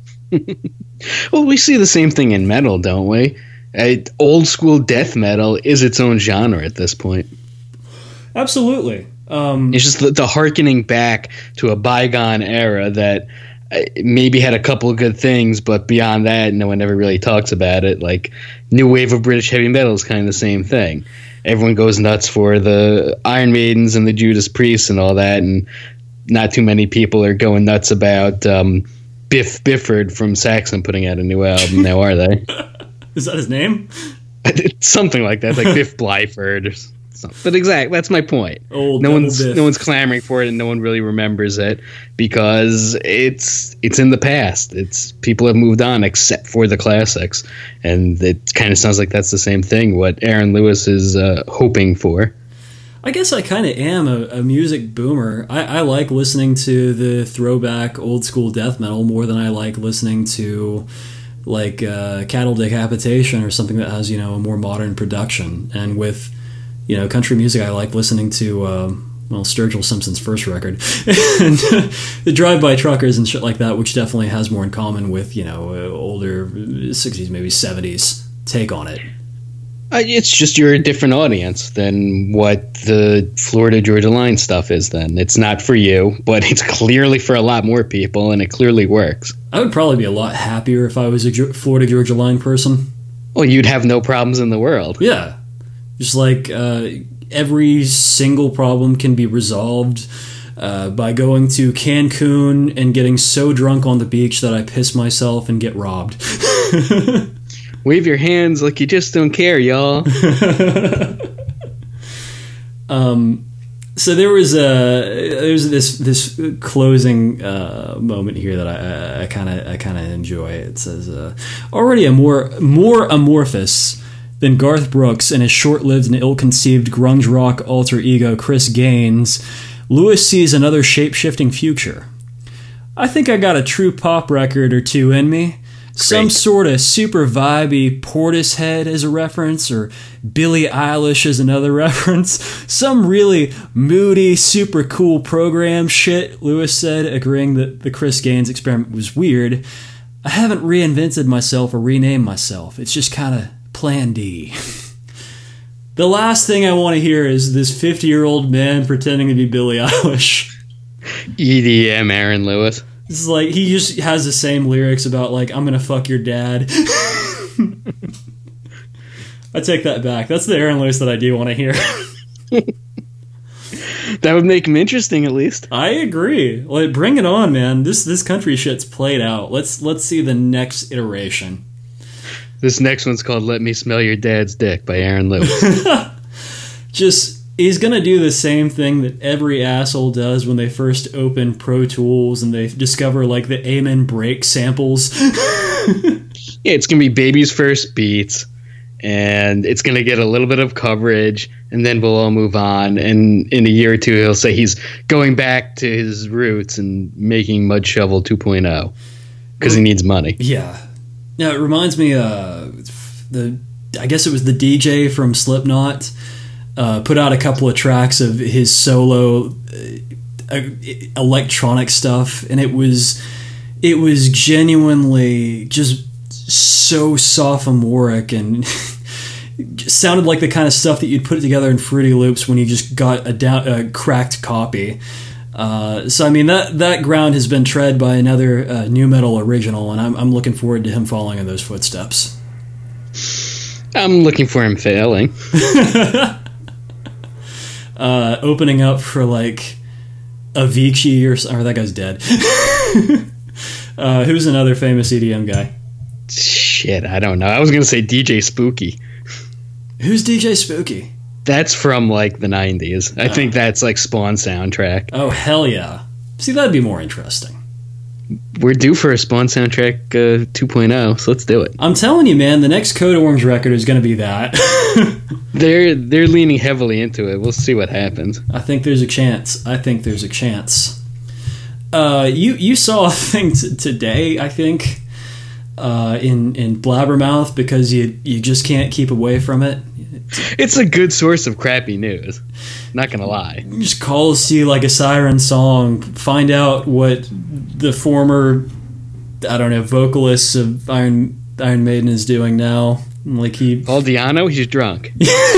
Well, we see the same thing in metal, don't we? Uh, old school death metal is its own genre at this point. Absolutely. Um, it's just the, the hearkening back to a bygone era that maybe had a couple of good things, but beyond that, no one ever really talks about it. Like, new wave of British heavy metal is kind of the same thing. Everyone goes nuts for the Iron Maidens and the Judas Priests and all that, and not too many people are going nuts about um, Biff Bifford from Saxon putting out a new album now, are they? Is that his name? Something like that. It's like Biff Blyford or something. But exactly, that's my point. Old no one's Biff. no one's clamoring for it, and no one really remembers it because it's it's in the past. It's people have moved on, except for the classics, and it kind of sounds like that's the same thing. What Aaron Lewis is uh, hoping for. I guess I kind of am a, a music boomer. I, I like listening to the throwback old school death metal more than I like listening to like uh, Cattle Decapitation or something that has, you know, a more modern production. And with, you know, country music, I like listening to, um, well, Sturgill Simpson's first record and the Drive-By Truckers and shit like that, which definitely has more in common with, you know, uh, older sixties, maybe seventies take on it. Uh, it's just you're a different audience than what the Florida Georgia Line stuff is then. It's not for you, but it's clearly for a lot more people, and it clearly works. I would probably be a lot happier if I was a Ge- Florida Georgia Line person. Well, you'd have no problems in the world. Yeah. Just like uh, every single problem can be resolved uh, by going to Cancun and getting so drunk on the beach that I piss myself and get robbed. Wave your hands like you just don't care, y'all. um, so there was a there's this this closing uh, moment here that I kind of I kind of enjoy. It says, uh, "Already a more more amorphous than Garth Brooks and his short-lived and ill-conceived grunge rock alter ego Chris Gaines, Lewis sees another shape-shifting future. I think I got a true pop record or two in me." Some sort of super vibey Portishead as a reference, or Billie Eilish as another reference. Some really moody, super cool program shit, Lewis said, agreeing that the Chris Gaines experiment was weird. I haven't reinvented myself or renamed myself. It's just kind of Plan D. The last thing I want to hear is this fifty-year-old man pretending to be Billie Eilish. E D M Aaron Lewis. This is like, he just has the same lyrics about, like, I'm gonna fuck your dad. I take that back. That's the Aaron Lewis that I do want to hear. That would make him interesting, at least. I agree. Like, bring it on, man. This this country shit's played out. Let's let's see the next iteration. This next one's called "Let Me Smell Your Dad's Dick" by Aaron Lewis. Just, he's gonna do the same thing that every asshole does when they first open Pro Tools and they discover like the Amen break samples. Yeah, it's gonna be Baby's first beats, and it's gonna get a little bit of coverage, and then we'll all move on. And in a year or two, he'll say he's going back to his roots and making Mud Shovel two point oh because he needs money. Yeah. Now it reminds me, uh, the I guess it was the D J from Slipknot uh, put out a couple of tracks of his solo uh, electronic stuff, and it was it was genuinely just so sophomoric and sounded like the kind of stuff that you'd put together in Fruity Loops when you just got a, down, a cracked copy. Uh, so I mean that that ground has been tread by another uh, new metal original, and I'm I'm looking forward to him following in those footsteps. I'm looking for him failing. uh, opening up for like Avicii or or that guy's dead. uh, who's another famous E D M guy? Shit, I don't know. I was gonna say D J Spooky. Who's D J Spooky? That's from like the nineties. I oh. think that's like Spawn soundtrack. Oh hell yeah! See, that'd be more interesting. We're due for a Spawn soundtrack uh, two point oh, so let's do it. I'm telling you, man, the next Code Orange record is going to be that. they're they're leaning heavily into it. We'll see what happens. I think there's a chance. I think there's a chance. Uh, you you saw a thing t- today, I think. Uh, in in Blabbermouth, because you you just can't keep away from it. It's a good source of crappy news. Not gonna lie. You just call see like a siren song, find out what the former, I don't know, vocalist of Iron Iron Maiden is doing now. Like he Paul Di'Anno, he's drunk.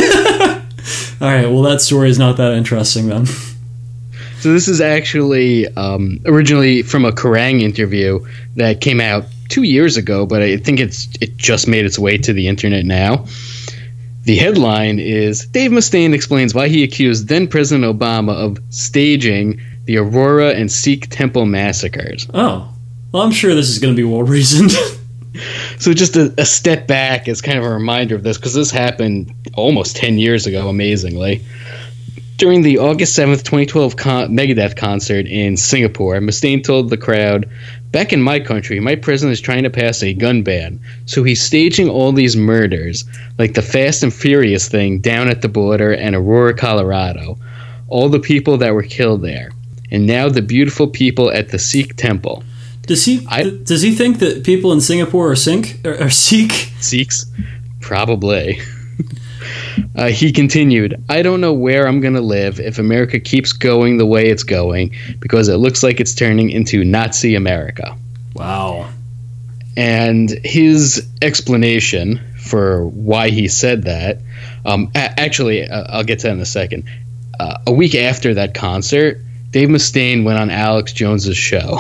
All right, well that story is not that interesting then. So this is actually um, originally from a Kerrang interview that came out two years ago, but I think it's it just made its way to the internet now. The headline is, Dave Mustaine explains why he accused then-President Obama of staging the Aurora and Sikh temple massacres. Oh, well, I'm sure this is going to be well-reasoned. So just a, a step back as kind of a reminder of this, because this happened almost ten years ago, amazingly. During the August seventh, twenty twelve con- Megadeth concert in Singapore, Mustaine told the crowd, "Back in my country, my president is trying to pass a gun ban, so he's staging all these murders, like the Fast and Furious thing down at the border in Aurora, Colorado. All the people that were killed there. And now the beautiful people at the Sikh temple." Does he I, th- does he think that people in Singapore are Sikh? Or, or Sikh? Sikhs? Probably. Uh, he continued, "I don't know where I'm going to live if America keeps going the way it's going, because it looks like it's turning into Nazi America." Wow. And his explanation for why he said that, um, a- actually, uh, I'll get to that in a second. Uh, a week after that concert, Dave Mustaine went on Alex Jones's show.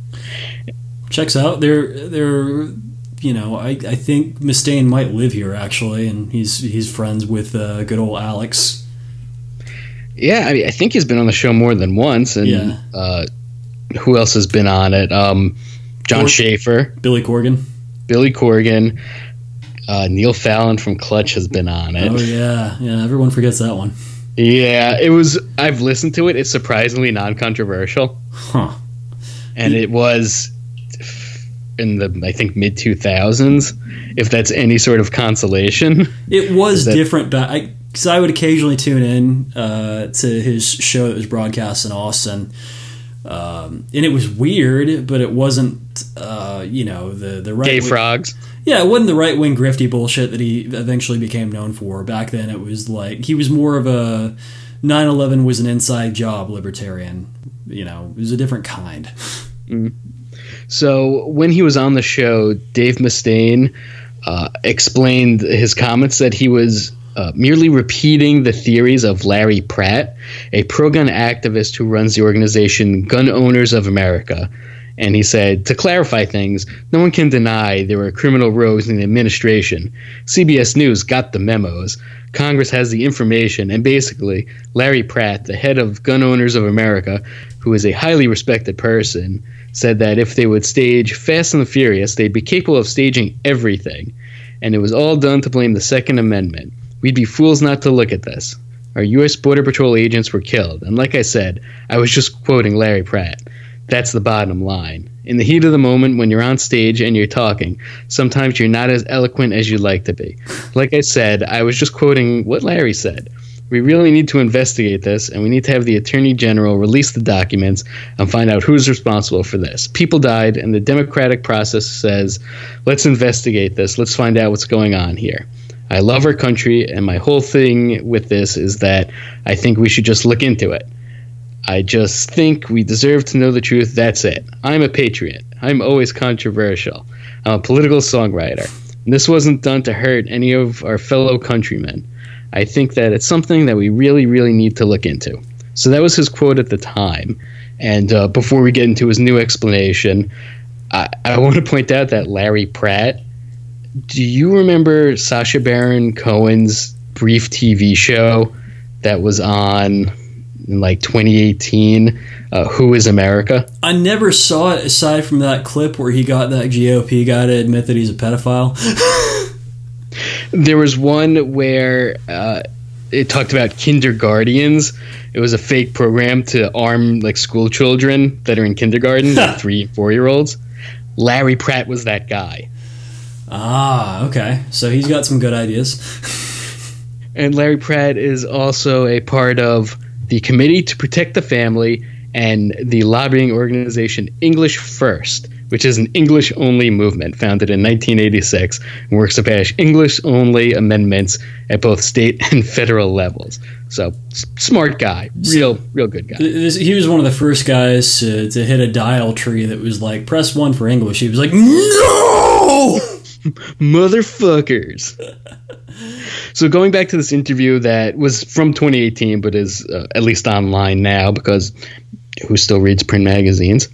Checks out. They're they're. You know, I, I think Mustaine might live here, actually, and he's he's friends with uh, good old Alex. Yeah, I mean, I think he's been on the show more than once, and yeah. uh, who else has been on it? Um, John Cor- Schaefer. Billy Corgan. Billy Corgan. Uh, Neil Fallon from Clutch has been on it. Oh, yeah. Yeah, everyone forgets that one. Yeah, it was, I've listened to it. It's surprisingly non-controversial. Huh. And it was in the, I think, mid two thousands, if that's any sort of consolation. It was that, different, but I, because I would occasionally tune in uh, to his show that was broadcast in Austin, um, and it was weird, but it wasn't, uh, you know, the the right gay wing, frogs. Yeah, it wasn't the right wing grifty bullshit that he eventually became known for. Back then, it was like he was more of a nine eleven was an inside job libertarian. You know, it was a different kind. Mm. So when he was on the show, Dave Mustaine uh, explained his comments that he was uh, merely repeating the theories of Larry Pratt, a pro-gun activist who runs the organization Gun Owners of America, And he said, to clarify things, no one can deny there were criminal rogues in the administration. C B S News got the memos. Congress has the information. And basically, Larry Pratt, the head of Gun Owners of America, who is a highly respected person, said that if they would stage Fast and the Furious, they'd be capable of staging everything. And it was all done to blame the Second Amendment. We'd be fools not to look at this. Our U S Border Patrol agents were killed. And like I said, I was just quoting Larry Pratt. That's the bottom line. In the heat of the moment, when you're on stage and you're talking, sometimes you're not as eloquent as you'd like to be. Like I said, I was just quoting what Larry said. We really need to investigate this, and we need to have the Attorney General release the documents and find out who's responsible for this. People died, and the democratic process says, let's investigate this. Let's find out what's going on here. I love our country, and my whole thing with this is that I think we should just look into it. I just think we deserve to know the truth. That's it. I'm a patriot. I'm always controversial. I'm a political songwriter. And this wasn't done to hurt any of our fellow countrymen. I think that it's something that we really, really need to look into. So that was his quote at the time. And uh, before we get into his new explanation, I, I want to point out that Larry Pratt, do you remember Sacha Baron Cohen's brief T V show that was on in like twenty eighteen, uh, Who is America? I never saw it aside from that clip where he got that G O P guy to admit that he's a pedophile. There was one where uh, it talked about kindergartens. It was a fake program to arm like school children that are in kindergarten, like three, four-year-olds. Larry Pratt was that guy. Ah, okay. So he's got some good ideas. And Larry Pratt is also a part of the Committee to Protect the Family and the lobbying organization English First, which is an English-only movement founded in nineteen eighty-six and works to pass English-only amendments at both state and federal levels. So, s- smart guy. Real, real good guy. This, he was one of the first guys to, to hit a dial tree that was like, press one for English. He was like, no! Motherfuckers. So going back to this interview that was from twenty eighteen, but is uh, at least online now because who still reads print magazines?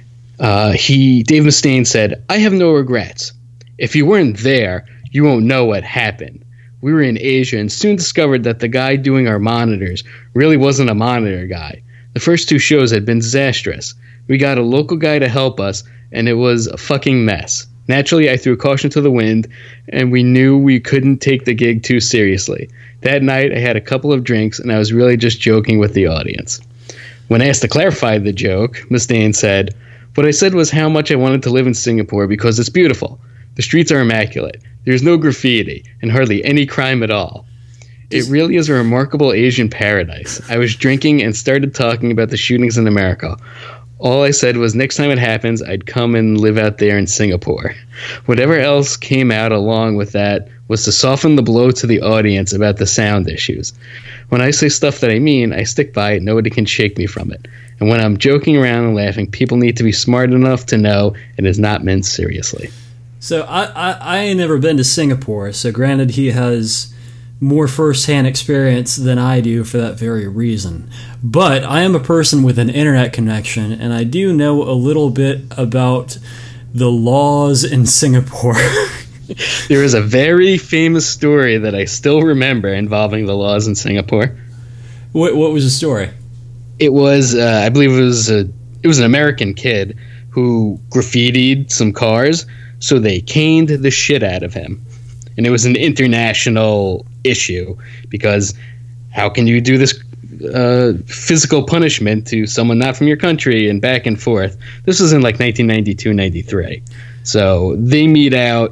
Uh, he, Dave Mustaine said, I have no regrets. If you weren't there, you won't know what happened. We were in Asia and soon discovered that the guy doing our monitors really wasn't a monitor guy. The first two shows had been disastrous. We got a local guy to help us, and it was a fucking mess. Naturally, I threw caution to the wind, and we knew we couldn't take the gig too seriously. That night, I had a couple of drinks, and I was really just joking with the audience. When asked to clarify the joke, Mustaine said, what I said was how much I wanted to live in Singapore because it's beautiful. The streets are immaculate. There's no graffiti, and hardly any crime at all. It really is a remarkable Asian paradise. I was drinking and started talking about the shootings in America. All I said was next time it happens, I'd come and live out there in Singapore. Whatever else came out along with that was to soften the blow to the audience about the sound issues. When I say stuff that I mean, I stick by it. Nobody can shake me from it. And when I'm joking around and laughing, people need to be smart enough to know it is not meant seriously. So I, I, I ain't never been to Singapore, so granted he has more first-hand experience than I do for that very reason. But I am a person with an internet connection, and I do know a little bit about the laws in Singapore. There is a very famous story that I still remember involving the laws in Singapore. What, what was the story? It was, uh, I believe it was a, it was an American kid who graffitied some cars, so they caned the shit out of him. And it was an international issue because how can you do this uh, physical punishment to someone not from your country and back and forth? This was in like nineteen ninety-two, ninety-three. So they mete out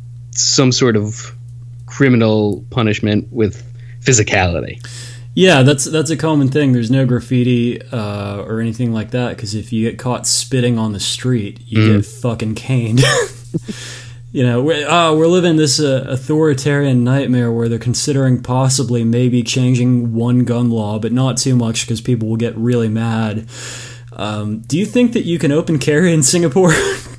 some sort of criminal punishment with physicality. Yeah, that's that's a common thing. There's no graffiti uh, or anything like that because if you get caught spitting on the street, you mm. get fucking caned. You know, we're, uh, we're living this uh, authoritarian nightmare where they're considering possibly maybe changing one gun law, but not too much because people will get really mad. Um, do you think that you can open carry in Singapore?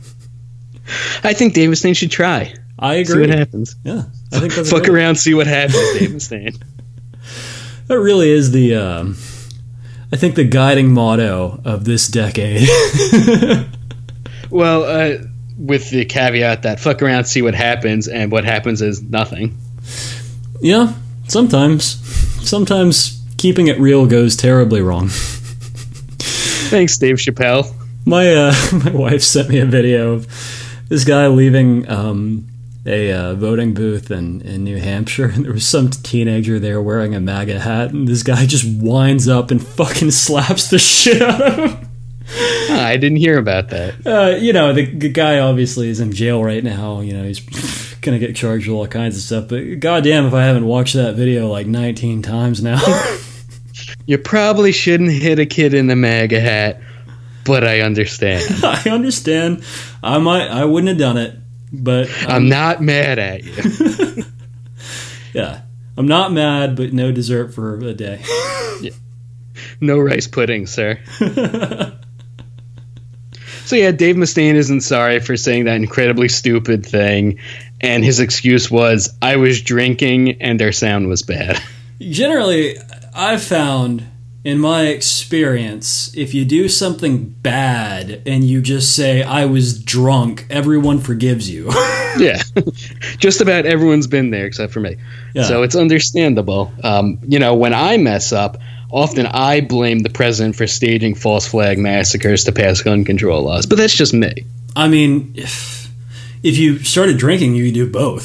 I think Dave Mustaine should try. I agree. See what happens. Yeah, I think that's fuck around, see what happens, Dave Mustaine. That really is the, um, I think, the guiding motto of this decade. Well, uh, with the caveat that fuck around, see what happens, and what happens is nothing. Yeah, sometimes. Sometimes keeping it real goes terribly wrong. Thanks, Dave Chappelle. My uh, my wife sent me a video of this guy leaving um, a uh, voting booth in, in New Hampshire, and there was some teenager there wearing a MAGA hat, and this guy just winds up and fucking slaps the shit out of him. Oh, I didn't hear about that. Uh, you know, the, the guy obviously is in jail right now. You know, he's gonna get charged with all kinds of stuff. But goddamn, if I haven't watched that video like nineteen times now. You probably shouldn't hit a kid in the MAGA hat, but I understand. I understand. I might. I wouldn't have done it, but I'm, I'm not mad at you. Yeah, I'm not mad, but no dessert for a day. Yeah. No rice pudding, sir. So yeah, Dave Mustaine isn't sorry for saying that incredibly stupid thing, and his excuse was, I was drinking and their sound was bad. Generally, I've found, in my experience, if you do something bad and you just say, I was drunk, everyone forgives you. Yeah. Just about everyone's been there except for me. Yeah. So it's understandable. Um, you know, when I mess up, often I blame the president for staging false flag massacres to pass gun control laws, but that's just me. I mean, if, if you started drinking, you could do both.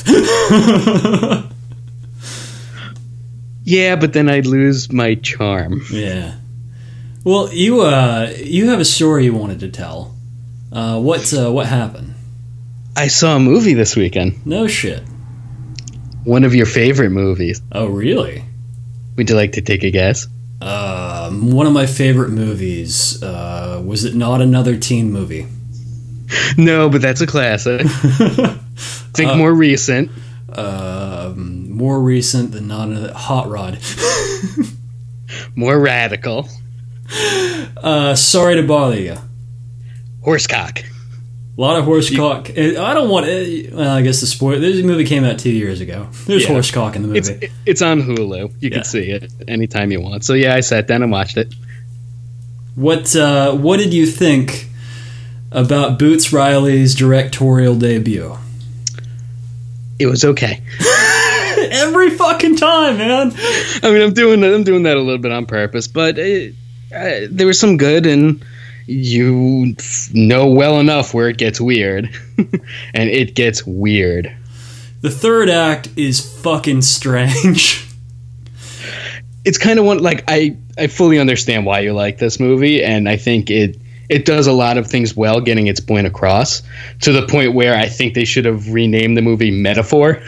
Yeah, but then I'd lose my charm. Yeah. Well, you uh, you have a story you wanted to tell. Uh, what uh, what happened? I saw a movie this weekend. No shit. One of your favorite movies. Oh, really? Would you like to take a guess? Um, one of my favorite movies. Uh, was it not another teen movie? No, but that's a classic. Think uh, more recent. Um, more recent than not another Hot Rod. More radical. Uh, sorry to bother you. Horsecock. A lot of horsecock. I don't want it. Well, I guess the spoiler. This movie came out two years ago. There's Yeah. horsecock in the movie. It's, it's on Hulu. You Yeah. can see it anytime you want. So yeah, I sat down and watched it. What uh, What did you think about Boots Riley's directorial debut? It was okay. Every fucking time, man. I mean, I'm doing I'm doing that a little bit on purpose, but it, uh, there was some good, and you know well enough where it gets weird, and it gets weird. The third act is fucking strange. It's kind of one like I I fully understand why you like this movie, and I think it. It does a lot of things well, getting its point across, to the point where I think they should have renamed the movie Metaphor.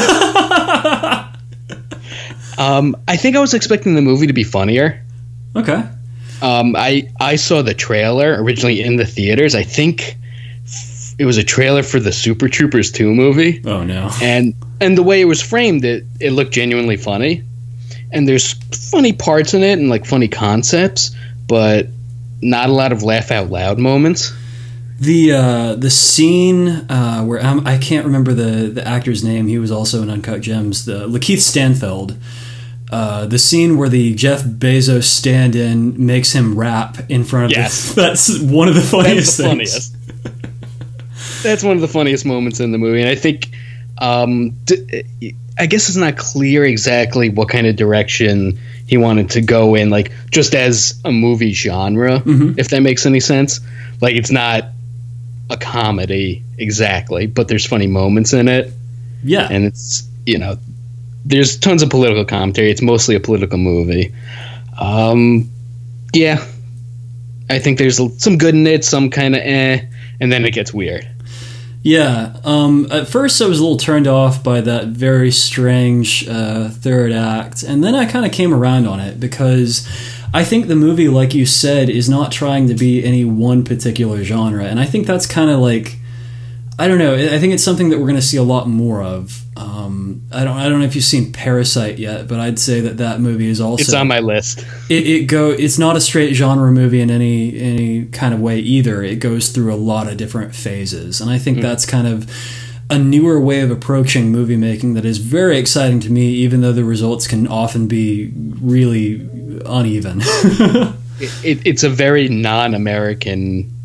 um, I think I was expecting the movie to be funnier. Okay. Um, I, I saw the trailer originally in the theaters. I think it was a trailer for the Super Troopers two movie. Oh, no. And and the way it was framed, it, it looked genuinely funny. And there's funny parts in it and like funny concepts, but not a lot of laugh out loud moments. The uh, the scene uh, where I'm, I can't remember the, the actor's name. He was also in Uncut Gems. The Lakeith Stanfield. Uh, the scene where the Jeff Bezos stand-in makes him rap in front of Yes. the, that's one of the funniest That's the things. funniest. That's one of the funniest moments in the movie, and I think um, d- I guess it's not clear exactly what kind of direction he wanted to go in, like just as a movie genre, Mm-hmm. if that makes any sense. Like it's not a comedy exactly, but there's funny moments in it, Yeah. and it's, you know, there's tons of political commentary. It's mostly a political movie. Um, yeah, I think there's some good in it, some kind of eh, and then it gets weird. Yeah. Um, at first, I was a little turned off by that very strange uh, third act, and then I kind of came around on it because I think the movie, like you said, is not trying to be any one particular genre, and I think that's kind of like, I don't know. I think it's something that we're going to see a lot more of. Um, I don't. I don't know if you've seen Parasite yet, but I'd say that that movie is also. It's on my list. It, it go. It's not a straight genre movie in any any kind of way either. It goes through a lot of different phases, and I think mm. that's kind of a newer way of approaching movie making that is very exciting to me, even though the results can often be really uneven. it, it, it's a very non-American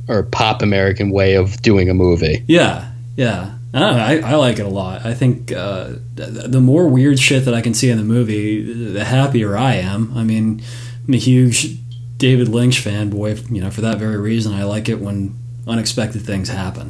or pop American way of doing a movie. Yeah, yeah. I, don't know, I, I like it a lot. I think uh, th- the more weird shit that I can see in the movie, the happier I am. I mean, I'm a huge David Lynch fanboy. You know, for that very reason, I like it when unexpected things happen.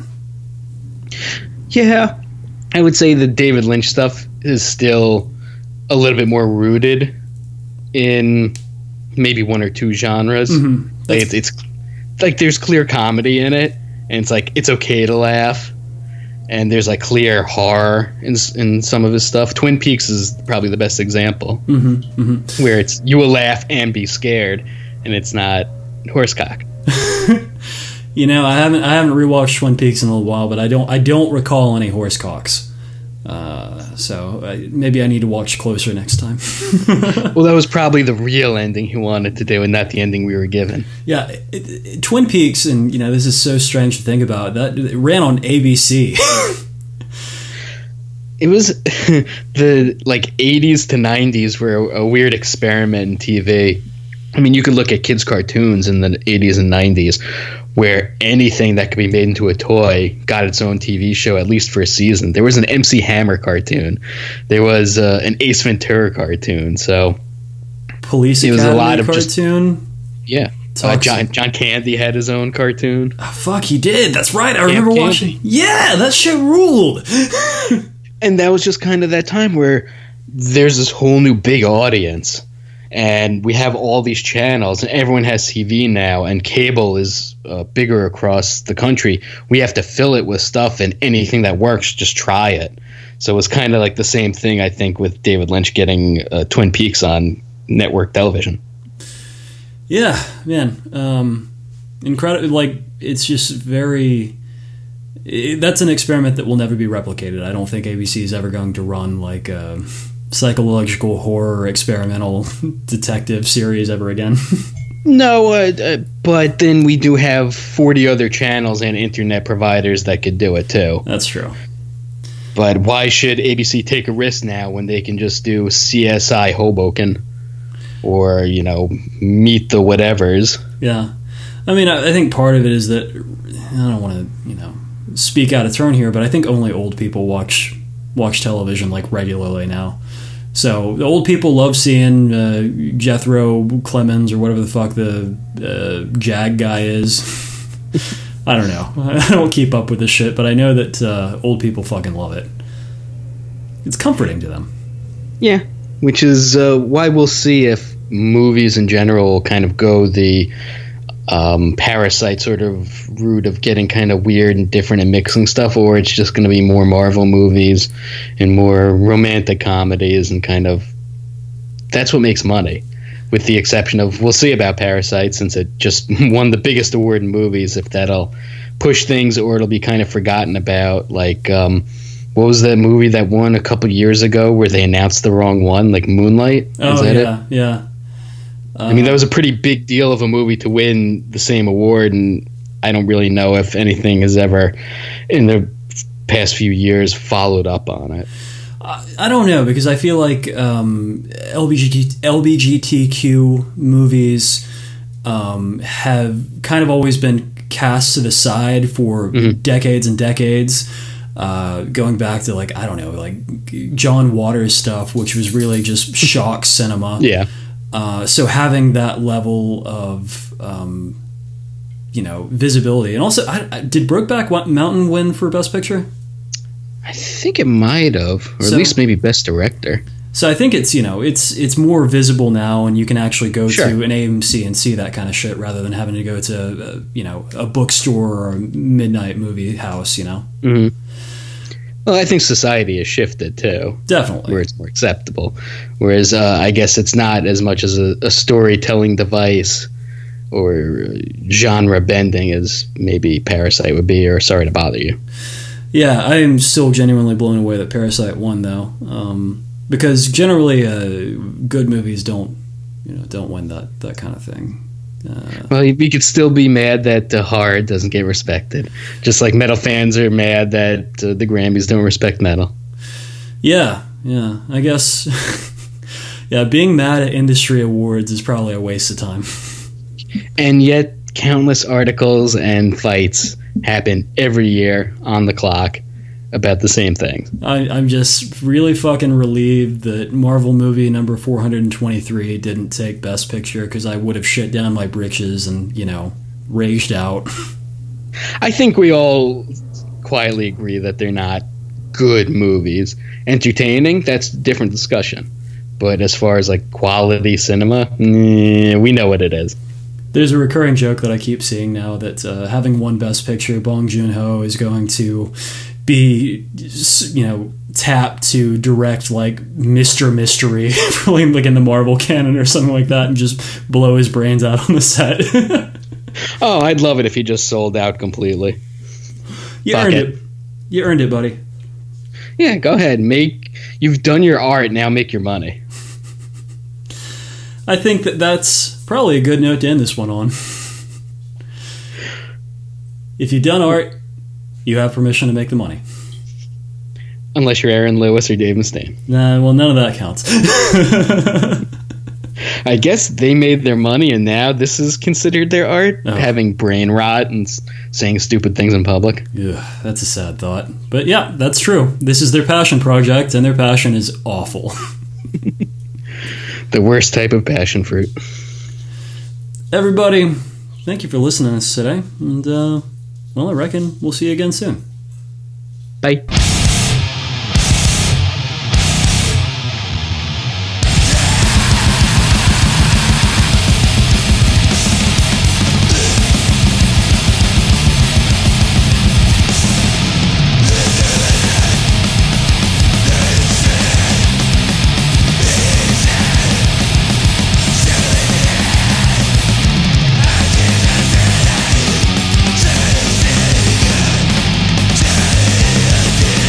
Yeah, I would say the David Lynch stuff is still a little bit more rooted in maybe one or two genres. Mm-hmm. Like it's, it's like there's clear comedy in it, and it's like it's okay to laugh, and there's like clear horror in in some of his stuff. Twin Peaks is probably the best example, mm-hmm. Mm-hmm. where it's you will laugh and be scared, and it's not horsecock. You know, I haven't I haven't rewatched Twin Peaks in a little while, but I don't I don't recall any horsecocks. Uh, so uh, maybe I need to watch closer next time. Well, that was probably the real ending he wanted to do, and not the ending we were given. Yeah, it, it, Twin Peaks, and you know, this is so strange to think about. That it ran on A B C. It was the like eighties to nineties were a, a weird experiment in T V. I mean, you could look at kids' cartoons in the eighties and nineties, where anything that could be made into a toy got its own T V show, at least for a season. There was an M C Hammer cartoon. There was uh, an Ace Ventura cartoon. So Police it was Academy a lot of cartoon. Just, yeah. Uh, John John Candy had his own cartoon. Oh, fuck, he did. That's right. I Camp remember Candy. watching. Yeah, that shit ruled. And that was just kind of that time where there's this whole new big audience. And we have all these channels, and everyone has T V now, and cable is uh, bigger across the country. We have to fill it with stuff, and anything that works, just try it. So it was kind of like the same thing, I think, with David Lynch getting uh, Twin Peaks on network television. Yeah, man. Um, incredible. Like, it's just very... It, that's an experiment that will never be replicated. I don't think A B C is ever going to run, like... a psychological horror experimental detective series ever again. No, uh, uh, but then we do have forty other channels and internet providers that could do it too. That's true. But why should A B C take a risk now when they can just do C S I Hoboken or, you know, Meet the Whatevers? Yeah. I mean, I, I think part of it is that I don't want to, you know, speak out of turn here, but I think only old people watch watch television like regularly now. So the old people love seeing uh, Jethro Clemens or whatever the fuck the uh, Jag guy is. I don't know. I don't keep up with this shit, but I know that uh, old people fucking love it. It's comforting to them. Yeah, which is uh, why we'll see if movies in general kind of go the um, Parasite sort of route of getting kind of weird and different and mixing stuff, or it's just going to be more Marvel movies and more romantic comedies and kind of that's what makes money, with the exception of we'll see about Parasite since it just won the biggest award in movies, if that'll push things or it'll be kind of forgotten about. Like um, what was that movie that won a couple years ago where they announced the wrong one, like Moonlight? Oh, is that yeah, it? yeah. I mean, that was a pretty big deal of a movie to win the same award, and I don't really know if anything has ever, in the past few years, followed up on it. I don't know, because I feel like um, L G B T Q movies um, have kind of always been cast to the side for mm-hmm. decades and decades, uh, going back to, like, I don't know, like John Waters stuff, which was really just shock cinema. Yeah. Uh, so having that level of, um, you know, visibility. And also, I, I, did Brokeback Mountain win for Best Picture? I think it might have, or so, at least maybe Best Director. So I think it's, you know, it's it's more visible now, and you can actually go sure. to an A M C and see that kind of shit rather than having to go to, uh, you know, a bookstore or a midnight movie house, you know? Mm-hmm. Well, I think society has shifted too. Definitely. Where it's more acceptable. Whereas uh, I guess it's not as much as a, a storytelling device or genre bending as maybe Parasite would be, or Sorry to Bother You. Yeah, I am still genuinely blown away that Parasite won, though. Um, because generally uh, good movies don't, you know, don't win that, that kind of thing. Uh, well, you could still be mad that uh, horror doesn't get respected, just like metal fans are mad that uh, the Grammys don't respect metal. Yeah, yeah, I guess. Yeah, being mad at industry awards is probably a waste of time. And yet, countless articles and fights happen every year on the clock about the same thing. I, I'm just really fucking relieved that Marvel movie number four hundred twenty-three didn't take Best Picture, because I would have shit down my britches and, you know, raged out. I think we all quietly agree that they're not good movies. Entertaining, that's a different discussion. But as far as like quality cinema, mm, we know what it is. There's a recurring joke that I keep seeing now that uh, having won Best Picture, Bong Joon-ho is going to be, you know, tapped to direct like Mister Mystery, like in the Marvel canon or something like that, and just blow his brains out on the set. Oh, I'd love it if he just sold out completely. You Fuck earned it. it. You earned it, buddy. Yeah, go ahead. Make you've done your art, now make your money. I think that that's probably a good note to end this one on. If you've done art, you have permission to make the money. Unless you're Aaron Lewis or Dave Mustaine. Nah, well, none of that counts. I guess they made their money, and now this is considered their art, Oh. having brain rot and s- saying stupid things in public. Ugh, that's a sad thought. But yeah, that's true. This is their passion project, and their passion is awful. The worst type of passion fruit. Everybody, thank you for listening to us today. And, uh, well, I reckon we'll see you again soon. Bye. Yeah.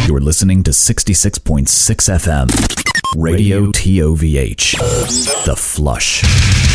You're listening to sixty-six point six F M. Radio T O V H. The Flush.